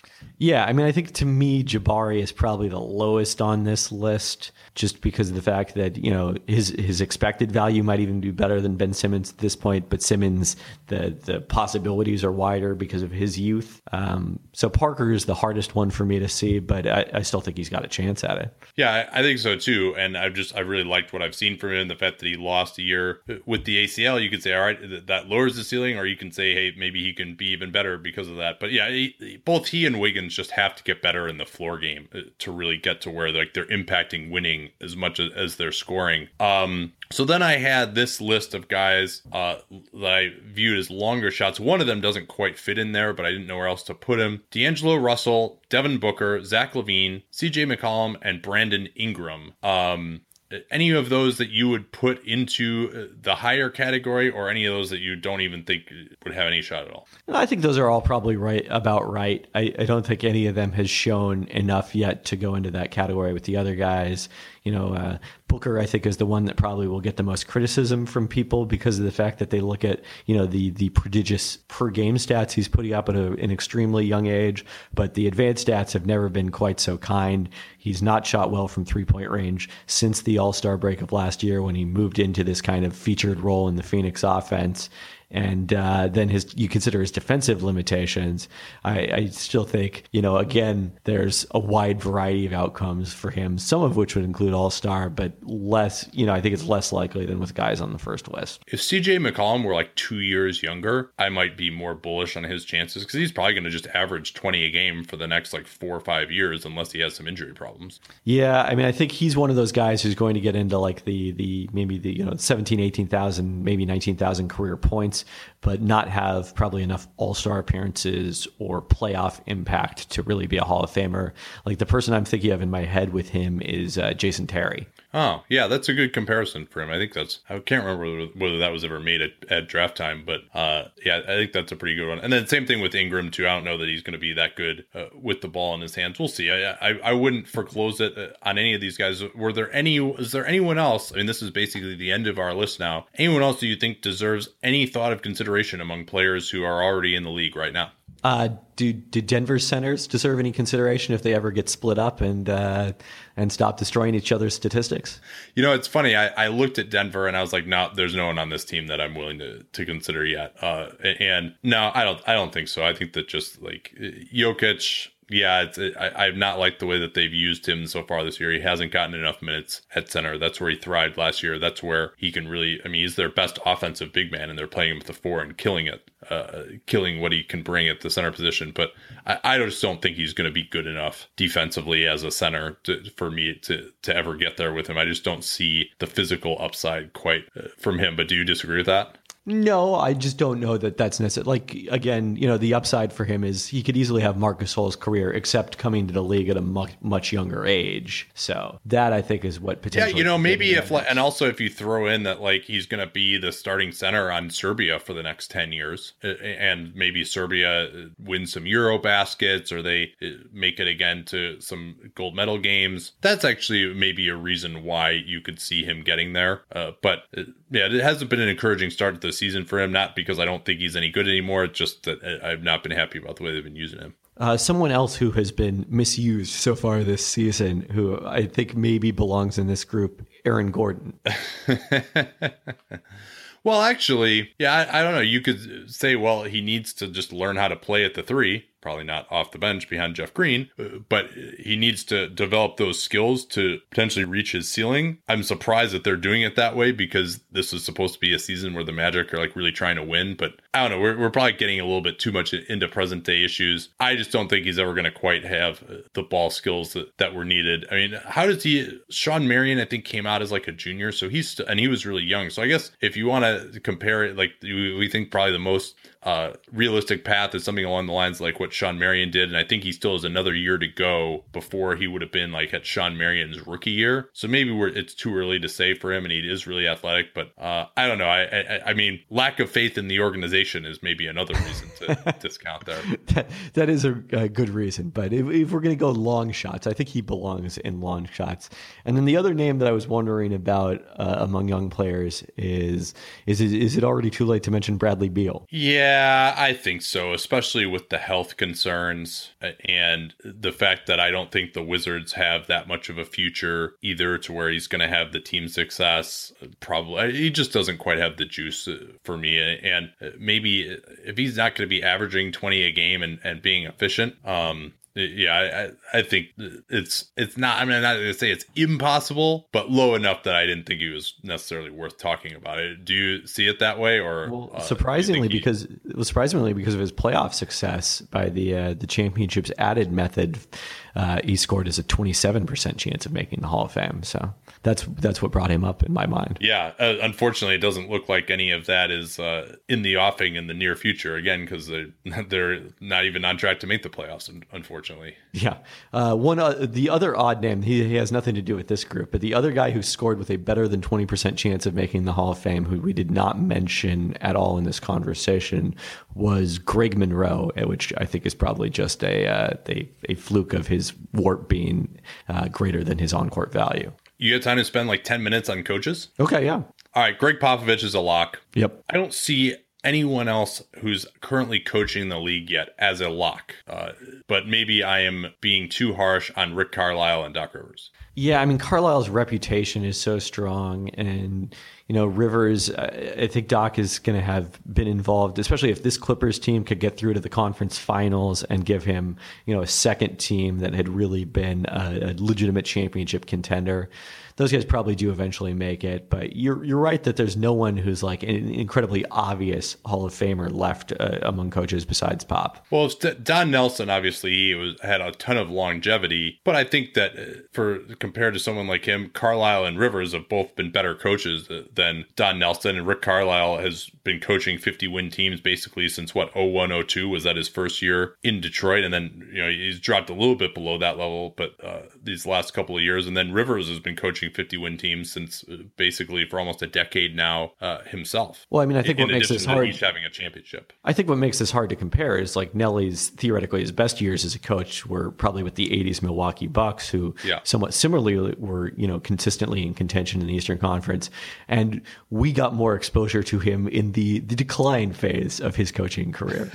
Speaker 2: Yeah, I mean, I think to me, Jabari is probably the lowest on this list, just because of the fact that, you know, his his expected value might even be better than Ben Simmons at this point, but Simmons, the the possibilities are wider because of his youth. Um, so Parker is the hardest one for me to see, but I, I still think he's got a chance at it.
Speaker 3: Yeah, I, I think so too. And I've just, I really liked what I've seen from him. The fact that he lost a year with the A C L, you could say, all right, that lowers the ceiling, or you can say, hey, maybe he can be even better because of that. But yeah, he, both he and Wiggins just have to get better in the floor game to really get to where like they're impacting winning as much as, as they're scoring. Um, so then I had this list of guys uh, that I viewed as longer shots. One of them doesn't quite fit in there, but I didn't know where else to put him. D'Angelo Russell, Devin Booker, Zach LaVine, C J McCollum, and Brandon Ingram. Um, any of those that you would put into the higher category, or any of those that you don't even think would have any shot at all?
Speaker 2: I think those are all probably right about right. I, I don't think any of them has shown enough yet to go into that category with the other guys. You know, uh, Booker, I think, is the one that probably will get the most criticism from people because of the fact that they look at, you know, the the prodigious per game stats he's putting up at a, an extremely young age, but the advanced stats have never been quite so kind. He's not shot well from three-point range since the All-Star break of last year when he moved into this kind of featured role in the Phoenix offense. And uh, then his, you consider his defensive limitations. I, I still think, you know, again, there's a wide variety of outcomes for him, some of which would include All-Star, but less, you know, I think it's less likely than with guys on the first list.
Speaker 3: If C J McCollum were like two years younger, I might be more bullish on his chances because he's probably going to just average twenty a game for the next like four or five years unless he has some injury problems.
Speaker 2: Yeah, I mean, I think he's one of those guys who's going to get into like the, the maybe the, you know, seventeen, eighteen thousand, maybe nineteen thousand career points, but not have probably enough All-Star appearances or playoff impact to really be a Hall of Famer. Like the person I'm thinking of in my head with him is uh, Jason Terry.
Speaker 3: Oh, yeah, that's a good comparison for him. I think that's, I can't remember whether, whether that was ever made at, at draft time, but uh, yeah, I think that's a pretty good one. And then same thing with Ingram, too. I don't know that he's going to be that good uh, with the ball in his hands. We'll see. I, I, I wouldn't foreclose it on any of these guys. Were there any, is there anyone else? I mean, this is basically the end of our list now. Anyone else do you think deserves any thought of consideration among players who are already in the league right now?
Speaker 2: Uh, do do Denver centers deserve any consideration if they ever get split up and uh, and stop destroying each other's statistics?
Speaker 3: You know, it's funny. I, I looked at Denver and I was like, no, there's no one on this team that I'm willing to, to consider yet. Uh, and no, I don't. I don't think so. I think that just like Jokic. Yeah, it's, it, I, I've not liked the way that they've used him so far this year. He hasn't gotten enough minutes at center. That's where he thrived last year. That's where he can really, I mean, he's their best offensive big man, and they're playing him with the four and killing it, uh, killing what he can bring at the center position. But I, I just don't think he's going to be good enough defensively as a center to, for me to, to ever get there with him. I just don't see the physical upside quite uh, from him. But do you disagree with that?
Speaker 2: No, I just don't know that that's necessary. Like, again, you know, the upside for him is he could easily have Marc Gasol's career, except coming to the league at a much, much younger age. So that, I think, is what potentially...
Speaker 3: Yeah, you know, maybe if, like, and also if you throw in that, like, he's going to be the starting center on Serbia for the next ten years, and maybe Serbia wins some Euro baskets, or they make it again to some gold medal games, that's actually maybe a reason why you could see him getting there. Uh, but, yeah, it hasn't been an encouraging start to the season for him, not because I don't think he's any good anymore. It's just that I've not been happy about the way they've been using him.
Speaker 2: Uh, someone else who has been misused so far this season, who I think maybe belongs in this group, Aaron Gordon.
Speaker 3: Well, actually, yeah, I, I don't know. You could say, well, he needs to just learn how to play at the three. Probably not off the bench behind Jeff Green, but he needs to develop those skills to potentially reach his ceiling. I'm surprised that they're doing it that way because this is supposed to be a season where the Magic are like really trying to win. But I don't know. We're, we're probably getting a little bit too much into present day issues. I just don't think he's ever going to quite have the ball skills that, that were needed. I mean, how does he? Sean Marion, I think, came out as like a junior, so he's and he was really young. So I guess if you want to compare it, like we think probably the most uh, realistic path is something along the lines like what Sean Marion did, and I think he still has another year to go before he would have been like at Sean Marion's rookie year. So maybe we're it's too early to say for him, and he is really athletic. But uh, I don't know. I, I I mean, lack of faith in the organization is maybe another reason to discount there.
Speaker 2: That, that is a, a good reason. But if, if we're going to go long shots, I think he belongs in long shots. And then the other name that I was wondering about uh, among young players is is is it already too late to mention Bradley Beal?
Speaker 3: Yeah, I think so, especially with the health concerns and the fact that I don't think the Wizards have that much of a future either to where he's going to have the team success. Probably he just doesn't quite have the juice for me. And maybe if he's not going to be averaging twenty a game and, and being efficient, um, yeah, I, I think it's it's not. I mean, I'm not going to say it's impossible, but low enough that I didn't think he was necessarily worth talking about it. Do you see it that way, or
Speaker 2: well,
Speaker 3: uh,
Speaker 2: surprisingly
Speaker 3: he,
Speaker 2: because well, surprisingly because of his playoff success by the uh, the championships added method, uh, he scored as a twenty-seven percent chance of making the Hall of Fame. So that's that's what brought him up in my mind.
Speaker 3: Yeah, uh, unfortunately, it doesn't look like any of that is uh, in the offing in the near future. Again, because they're they're not even on track to make the playoffs. Unfortunately.
Speaker 2: Yeah. Uh, one, uh, the other odd name, he, he has nothing to do with this group, but the other guy who scored with a better than twenty percent chance of making the Hall of Fame, who we did not mention at all in this conversation, was Greg Monroe, which I think is probably just a, uh, a, a fluke of his warp being uh, greater than his on-court value.
Speaker 3: You got time to spend like ten minutes on coaches?
Speaker 2: Okay, yeah.
Speaker 3: All right, Greg Popovich is a lock.
Speaker 2: Yep.
Speaker 3: I don't see anyone else who's currently coaching the league yet as a lock. Uh, but maybe I am being too harsh on Rick Carlisle and Doc Rivers.
Speaker 2: Yeah, I mean, Carlisle's reputation is so strong, and you know, Rivers, I think Doc is going to have been involved, especially if this Clippers team could get through to the conference finals and give him, you know, a second team that had really been a, a legitimate championship contender. Those guys probably do eventually make it, but you're you're right that there's no one who's like an incredibly obvious Hall of Famer left uh, among coaches besides Pop.
Speaker 3: Well, it's Don Nelson, obviously, he was, had a ton of longevity, but I think that for compared to someone like him, Carlisle and Rivers have both been better coaches than Don Nelson, and Rick Carlisle has been coaching fifty-win teams basically since, what, oh one oh two was that his first year in Detroit, and then, you know, he's dropped a little bit below that level, but uh, these last couple of years, and then Rivers has been coaching fifty-win teams since uh, basically for almost a decade now uh, himself.
Speaker 2: Well, I mean, I think
Speaker 3: in
Speaker 2: what makes this
Speaker 3: to
Speaker 2: hard,
Speaker 3: each having a championship.
Speaker 2: I think what makes this hard to compare is like Nelly's theoretically his best years as a coach were probably with the eighties Milwaukee Bucks, who
Speaker 3: yeah.
Speaker 2: somewhat similarly were, you know, consistently in contention in the Eastern Conference, and we got more exposure to him in the the decline phase of his coaching career,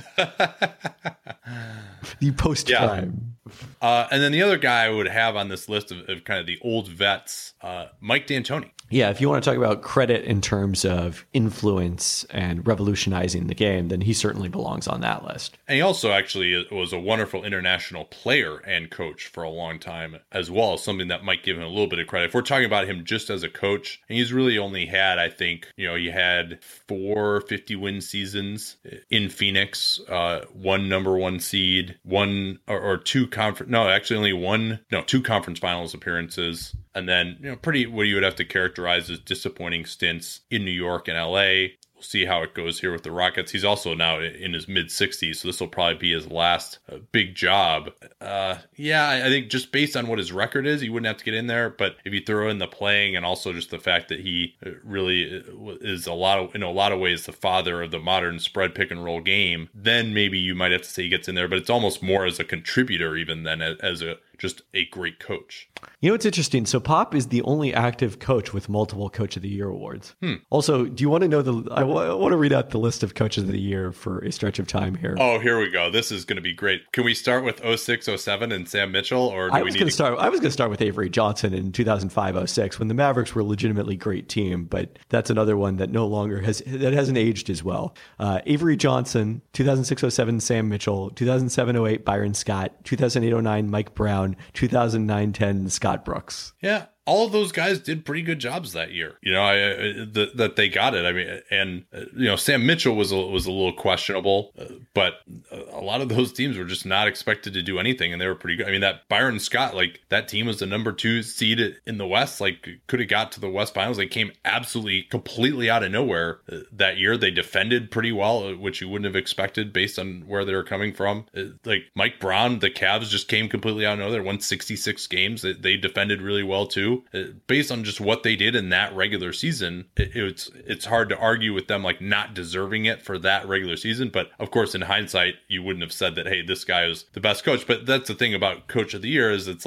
Speaker 2: the post prime.
Speaker 3: Yeah. Uh, and then the other guy I would have on this list of, of kind of the old vets, uh, Mike D'Antoni.
Speaker 2: Yeah, if you want to talk about credit in terms of influence and revolutionizing the game, then he certainly belongs on that list.
Speaker 3: And he also actually was a wonderful international player and coach for a long time as well, something that might give him a little bit of credit. If we're talking about him just as a coach, and he's really only had, I think, you know, he had four fifty-win seasons in Phoenix, uh, one number one seed, one or, or two conference, no, actually only one, no, two conference finals appearances. And then, you know, pretty what you would have to characterize as disappointing stints in New York and L A. We'll see how it goes here with the Rockets. He's also now in his mid sixties, so this will probably be his last uh, big job. Uh, yeah, I think just based on what his record is, he wouldn't have to get in there. But if you throw in the playing and also just the fact that he really is a lot of, in a lot of ways, the father of the modern spread pick and roll game, then maybe you might have to say he gets in there. But it's almost more as a contributor even than as a just a great coach.
Speaker 2: You know, what's interesting. So Pop is the only active coach with multiple Coach of the Year awards.
Speaker 3: Hmm.
Speaker 2: Also, do you want to know the, I, w- I want to read out the list of Coaches of the Year for a stretch of time here.
Speaker 3: Oh, here we go. This is going to be great. Can we start with oh six oh seven and Sam Mitchell? Or do
Speaker 2: I
Speaker 3: we
Speaker 2: was
Speaker 3: need
Speaker 2: going
Speaker 3: to
Speaker 2: to start, I was going to start with Avery Johnson in two thousand five oh six when the Mavericks were a legitimately great team, but that's another one that no longer has, that hasn't aged as well. Uh, Avery Johnson, two thousand six oh seven Sam Mitchell, two thousand seven oh eight Byron Scott, two thousand eight oh nine Mike Brown, two thousand nine ten Scott Brooks.
Speaker 3: Yeah, all of those guys did pretty good jobs that year. You know, I, I the, that they got it. I mean, and uh, you know, Sam Mitchell was a, was a little questionable, uh, but a lot of those teams were just not expected to do anything, and they were pretty good. I mean, that Byron Scott, like that team was the number two seed in the West. Like, could have got to the West Finals. They came absolutely, completely out of nowhere uh, that year. They defended pretty well, which you wouldn't have expected based on where they were coming from. Uh, like Mike Brown, the Cavs just came completely out of nowhere. They won sixty-six games. They, they defended really well too. Based on just what they did in that regular season, it, it's it's hard to argue with them like not deserving it for that regular season. But of course, in hindsight, you wouldn't have said that, hey, this guy is the best coach. But that's the thing about Coach of the Year is it's like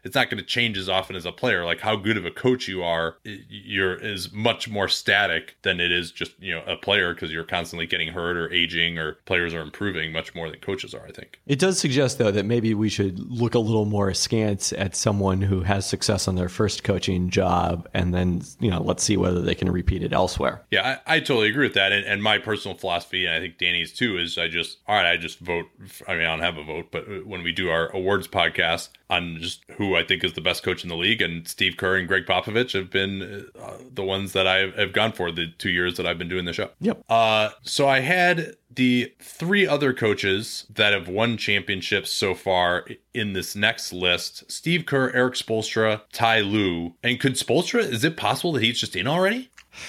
Speaker 3: it's not going to change as often as a player. Like how good of a coach you are, you're is much more static than it is just, you know, a player, because you're constantly getting hurt or aging, or players are improving much more than coaches are, I think.
Speaker 2: It does suggest, though, that maybe we should look a little more askance at someone who has success on their first coaching job, and then, you know, let's see whether they can repeat it elsewhere.
Speaker 3: Yeah, I, I totally agree with that. And, and my personal philosophy, and I think Danny's too, is I just, all right, I just vote. I mean, I don't have a vote, but when we do our awards podcast on just who I think is the best coach in the league, and Steve Kerr and Greg Popovich have been uh, the ones that I have gone for the two years that I've been doing the show.
Speaker 2: Yep.
Speaker 3: Uh, so I had the three other coaches that have won championships so far in this next list: Steve Kerr, Eric Spoelstra, Ty Lue. And could Spoelstra, is it possible that he's just in already?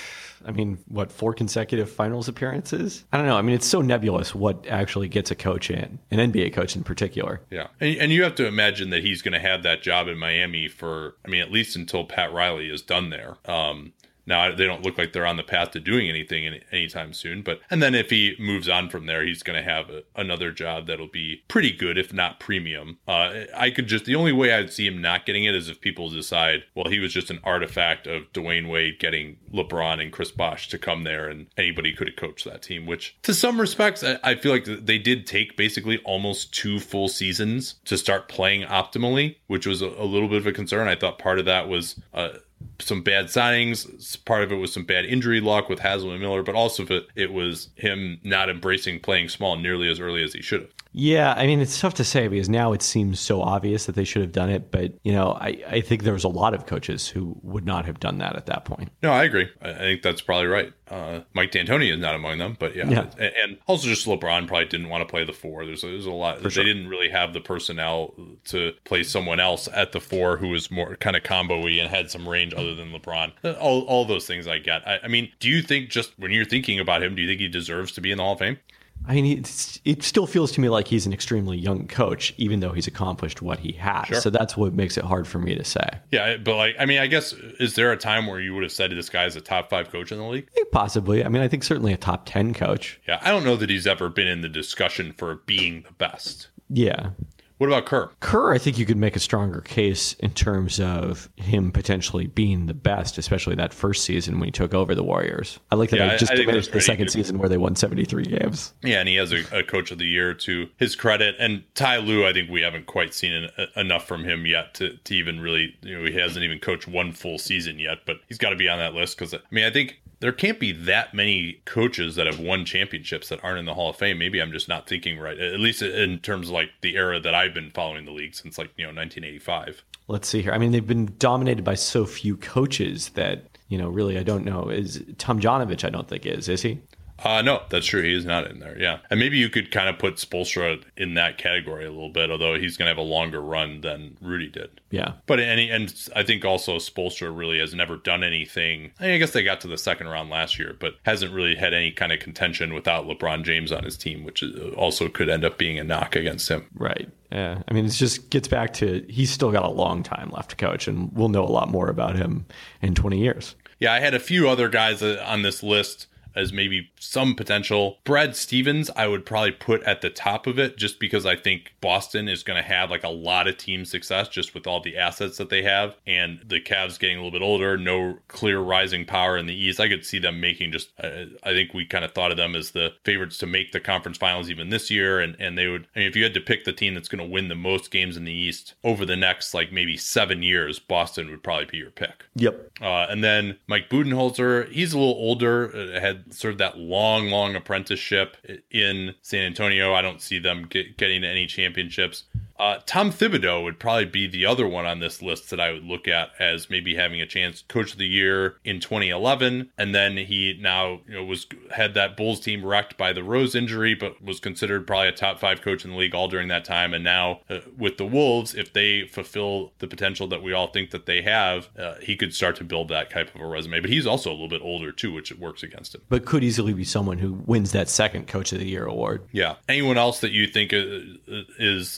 Speaker 2: I mean, what, four consecutive finals appearances? I don't know. I mean, it's so nebulous what actually gets a coach in, an N B A coach in particular.
Speaker 3: Yeah. And, and you have to imagine that he's going to have that job in Miami for, I mean, at least until Pat Riley is done there. Um, Now, they don't look like they're on the path to doing anything any, anytime soon. But and then if he moves on from there, he's going to have a, another job that'll be pretty good, if not premium. Uh, I could just, the only way I'd see him not getting it is if people decide, well, he was just an artifact of Dwayne Wade getting LeBron and Chris Bosh to come there, and anybody could have coached that team, which to some respects, I, I feel like they did take basically almost two full seasons to start playing optimally, which was a, a little bit of a concern. I thought part of that was uh, some bad signings. Part of it was some bad injury luck with Haslam and Miller, but also it, it was him not embracing playing small nearly as early as he should have.
Speaker 2: Yeah, I mean, it's tough to say because now it seems so obvious that they should have done it. But, you know, I, I think there was a lot of coaches who would not have done that at that point.
Speaker 3: No, I agree. I, I think that's probably right. Uh, Mike D'Antoni is not among them, but yeah.
Speaker 2: yeah.
Speaker 3: And, and also just LeBron probably didn't want to play the four. There's, there's a lot.
Speaker 2: For
Speaker 3: they
Speaker 2: sure.
Speaker 3: didn't really have the personnel to play someone else at the four who was more kind of combo-y and had some range other than LeBron. All, all those things I get. I, I mean, do you think, just when you're thinking about him, do you think he deserves to be in the Hall of Fame?
Speaker 2: I mean, it's, it still feels to me like he's an extremely young coach, even though he's accomplished what he has.
Speaker 3: Sure.
Speaker 2: So that's what makes it hard for me to say.
Speaker 3: Yeah, but like, I mean, I guess, is there a time where you would have said this guy is a top five coach in the league?
Speaker 2: I think possibly. I mean, I think certainly a top ten coach.
Speaker 3: Yeah, I don't know that he's ever been in the discussion for being the best.
Speaker 2: Yeah.
Speaker 3: What about Kerr?
Speaker 2: Kerr, I think you could make a stronger case in terms of him potentially being the best, especially that first season when he took over the Warriors. I like that
Speaker 3: Yeah,
Speaker 2: I just
Speaker 3: I think
Speaker 2: diminished the
Speaker 3: that's
Speaker 2: second
Speaker 3: right.
Speaker 2: season where they won seventy-three games.
Speaker 3: Yeah, and he has a, a coach of the year to his credit. And Ty Lue, I think we haven't quite seen en- enough from him yet to, to even really, you know, he hasn't even coached one full season yet, but he's got to be on that list because, I mean, I think there can't be that many coaches that have won championships that aren't in the Hall of Fame. Maybe I'm just not thinking right, at least in terms of like the era that I've been following the league since like, you know, nineteen eighty-five.
Speaker 2: Let's see here. I mean, they've been dominated by so few coaches that, you know, really, I don't know. Is Tom Janovich, I don't think is, is he?
Speaker 3: Uh, no, that's true. He is not in there. Yeah. And maybe you could kind of put Spoelstra in that category a little bit, although he's going to have a longer run than Rudy did.
Speaker 2: Yeah.
Speaker 3: But any, and I think also Spoelstra really has never done anything. I, mean, I guess they got to the second round last year, but hasn't really had any kind of contention without LeBron James on his team, which also could end up being a knock against him.
Speaker 2: Right. Yeah. I mean, it just gets back to he's still got a long time left to coach, and we'll know a lot more about him in twenty years.
Speaker 3: Yeah, I had a few other guys on this list as maybe some potential. Brad Stevens, I would probably put at the top of it just because I think Boston is going to have like a lot of team success just with all the assets that they have, and the Cavs getting a little bit older, no clear rising power in the East. I could see them making just, uh, I think we kind of thought of them as the favorites to make the conference finals even this year, and, and they would, I mean, if you had to pick the team that's going to win the most games in the East over the next like maybe seven years, Boston would probably be your pick.
Speaker 2: Yep.
Speaker 3: Uh, and then Mike Budenholzer, he's a little older, uh, had sort of that long, long apprenticeship in San Antonio. I don't see them get, getting any championships. Uh, Tom Thibodeau would probably be the other one on this list that I would look at as maybe having a chance. Coach of the year in twenty eleven, and then he now you know was had that Bulls team wrecked by the Rose injury, but was considered probably a top five coach in the league all during that time. And now uh, with the Wolves, if they fulfill the potential that we all think that they have, uh, he could start to build that type of a resume. But he's also a little bit older too, which works against him.
Speaker 2: But could easily be someone who wins that second Coach of the Year award.
Speaker 3: Yeah. Anyone else that you think is we can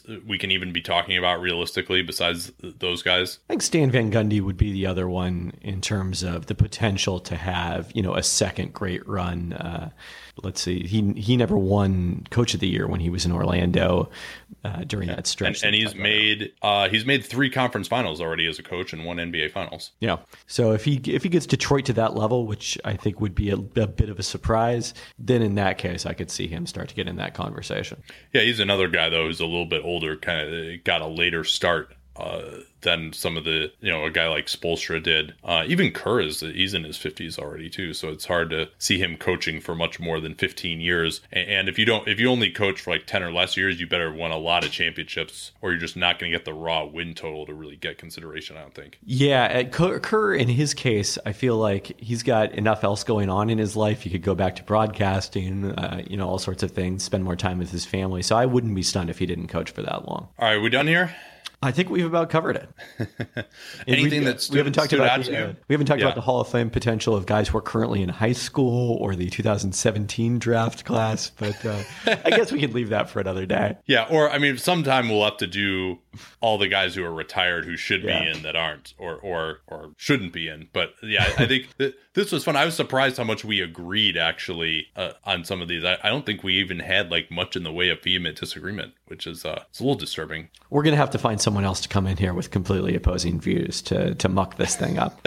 Speaker 3: can even be talking about realistically besides those guys?
Speaker 2: I think Stan Van Gundy would be the other one in terms of the potential to have, you know, a second great run. Uh, let's see, he he never won Coach of the Year when he was in Orlando uh, during that stretch.
Speaker 3: And, and he's made uh, he's made three conference finals already as a coach and one N B A finals.
Speaker 2: Yeah. So if he if he gets Detroit to that level, which I think would be a, a bit of a surprise, then in that case, I could see him start to get in that conversation.
Speaker 3: Yeah, he's another guy though who's a little bit older, kind of got a later start uh, than some of the, you know, a guy like Spoelstra did. Uh, even Kerr is he's in his fifties already too, so it's hard to see him coaching for much more than fifteen years. And, and if you don't, if you only coach for like ten or less years, you better win a lot of championships, or you're just not going to get the raw win total to really get consideration, I don't think.
Speaker 2: Yeah, at Kerr, in his case, I feel like he's got enough else going on in his life. He could go back to broadcasting, uh, you know, all sorts of things, spend more time with his family. So I wouldn't be stunned if he didn't coach for that long.
Speaker 3: All right, we done here?
Speaker 2: I think we've about covered it.
Speaker 3: Anything
Speaker 2: we,
Speaker 3: that stood,
Speaker 2: we haven't talked
Speaker 3: stood
Speaker 2: about
Speaker 3: out
Speaker 2: the,
Speaker 3: to you?
Speaker 2: uh, we haven't talked
Speaker 3: Yeah.
Speaker 2: about the Hall of Fame potential of guys who are currently in high school or the two thousand seventeen draft class, but uh, I guess we could leave that for another day.
Speaker 3: Yeah, or I mean, sometime we'll have to do all the guys who are retired who should
Speaker 2: Yeah.
Speaker 3: be in that aren't, or or or shouldn't be in. But yeah, I think that this was fun. I was surprised how much we agreed actually uh, on some of these. I, I don't think we even had like much in the way of vehement disagreement, which is uh, it's a little disturbing.
Speaker 2: We're going to have to find someone else to come in here with completely opposing views to to muck this thing up.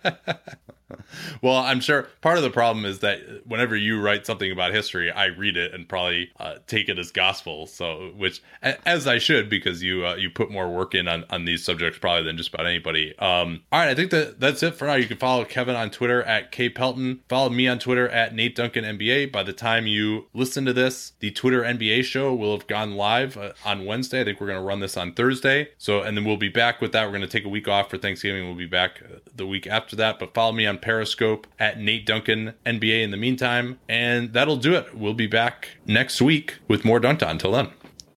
Speaker 3: Well, I'm sure part of the problem is that whenever you write something about history, I read it and probably uh, take it as gospel. So, which as I should, because you uh, you put more work in on, on these subjects probably than just about anybody. Um, all right, I think that that's it for now. You can follow Kevin on Twitter at K Pelton. Follow me on Twitter at Nate Duncan N B A. By the time you listen to this, the Twitter N B A show will have gone live uh, on Wednesday. I think we're going to run this on Thursday. So, and then we'll be back with that. We're going to take a week off for Thanksgiving. We'll be back the week after that. But follow me on Periscope at Nate Duncan N B A in the meantime. And that'll do it. We'll be back next week with more Dunked On. Until then.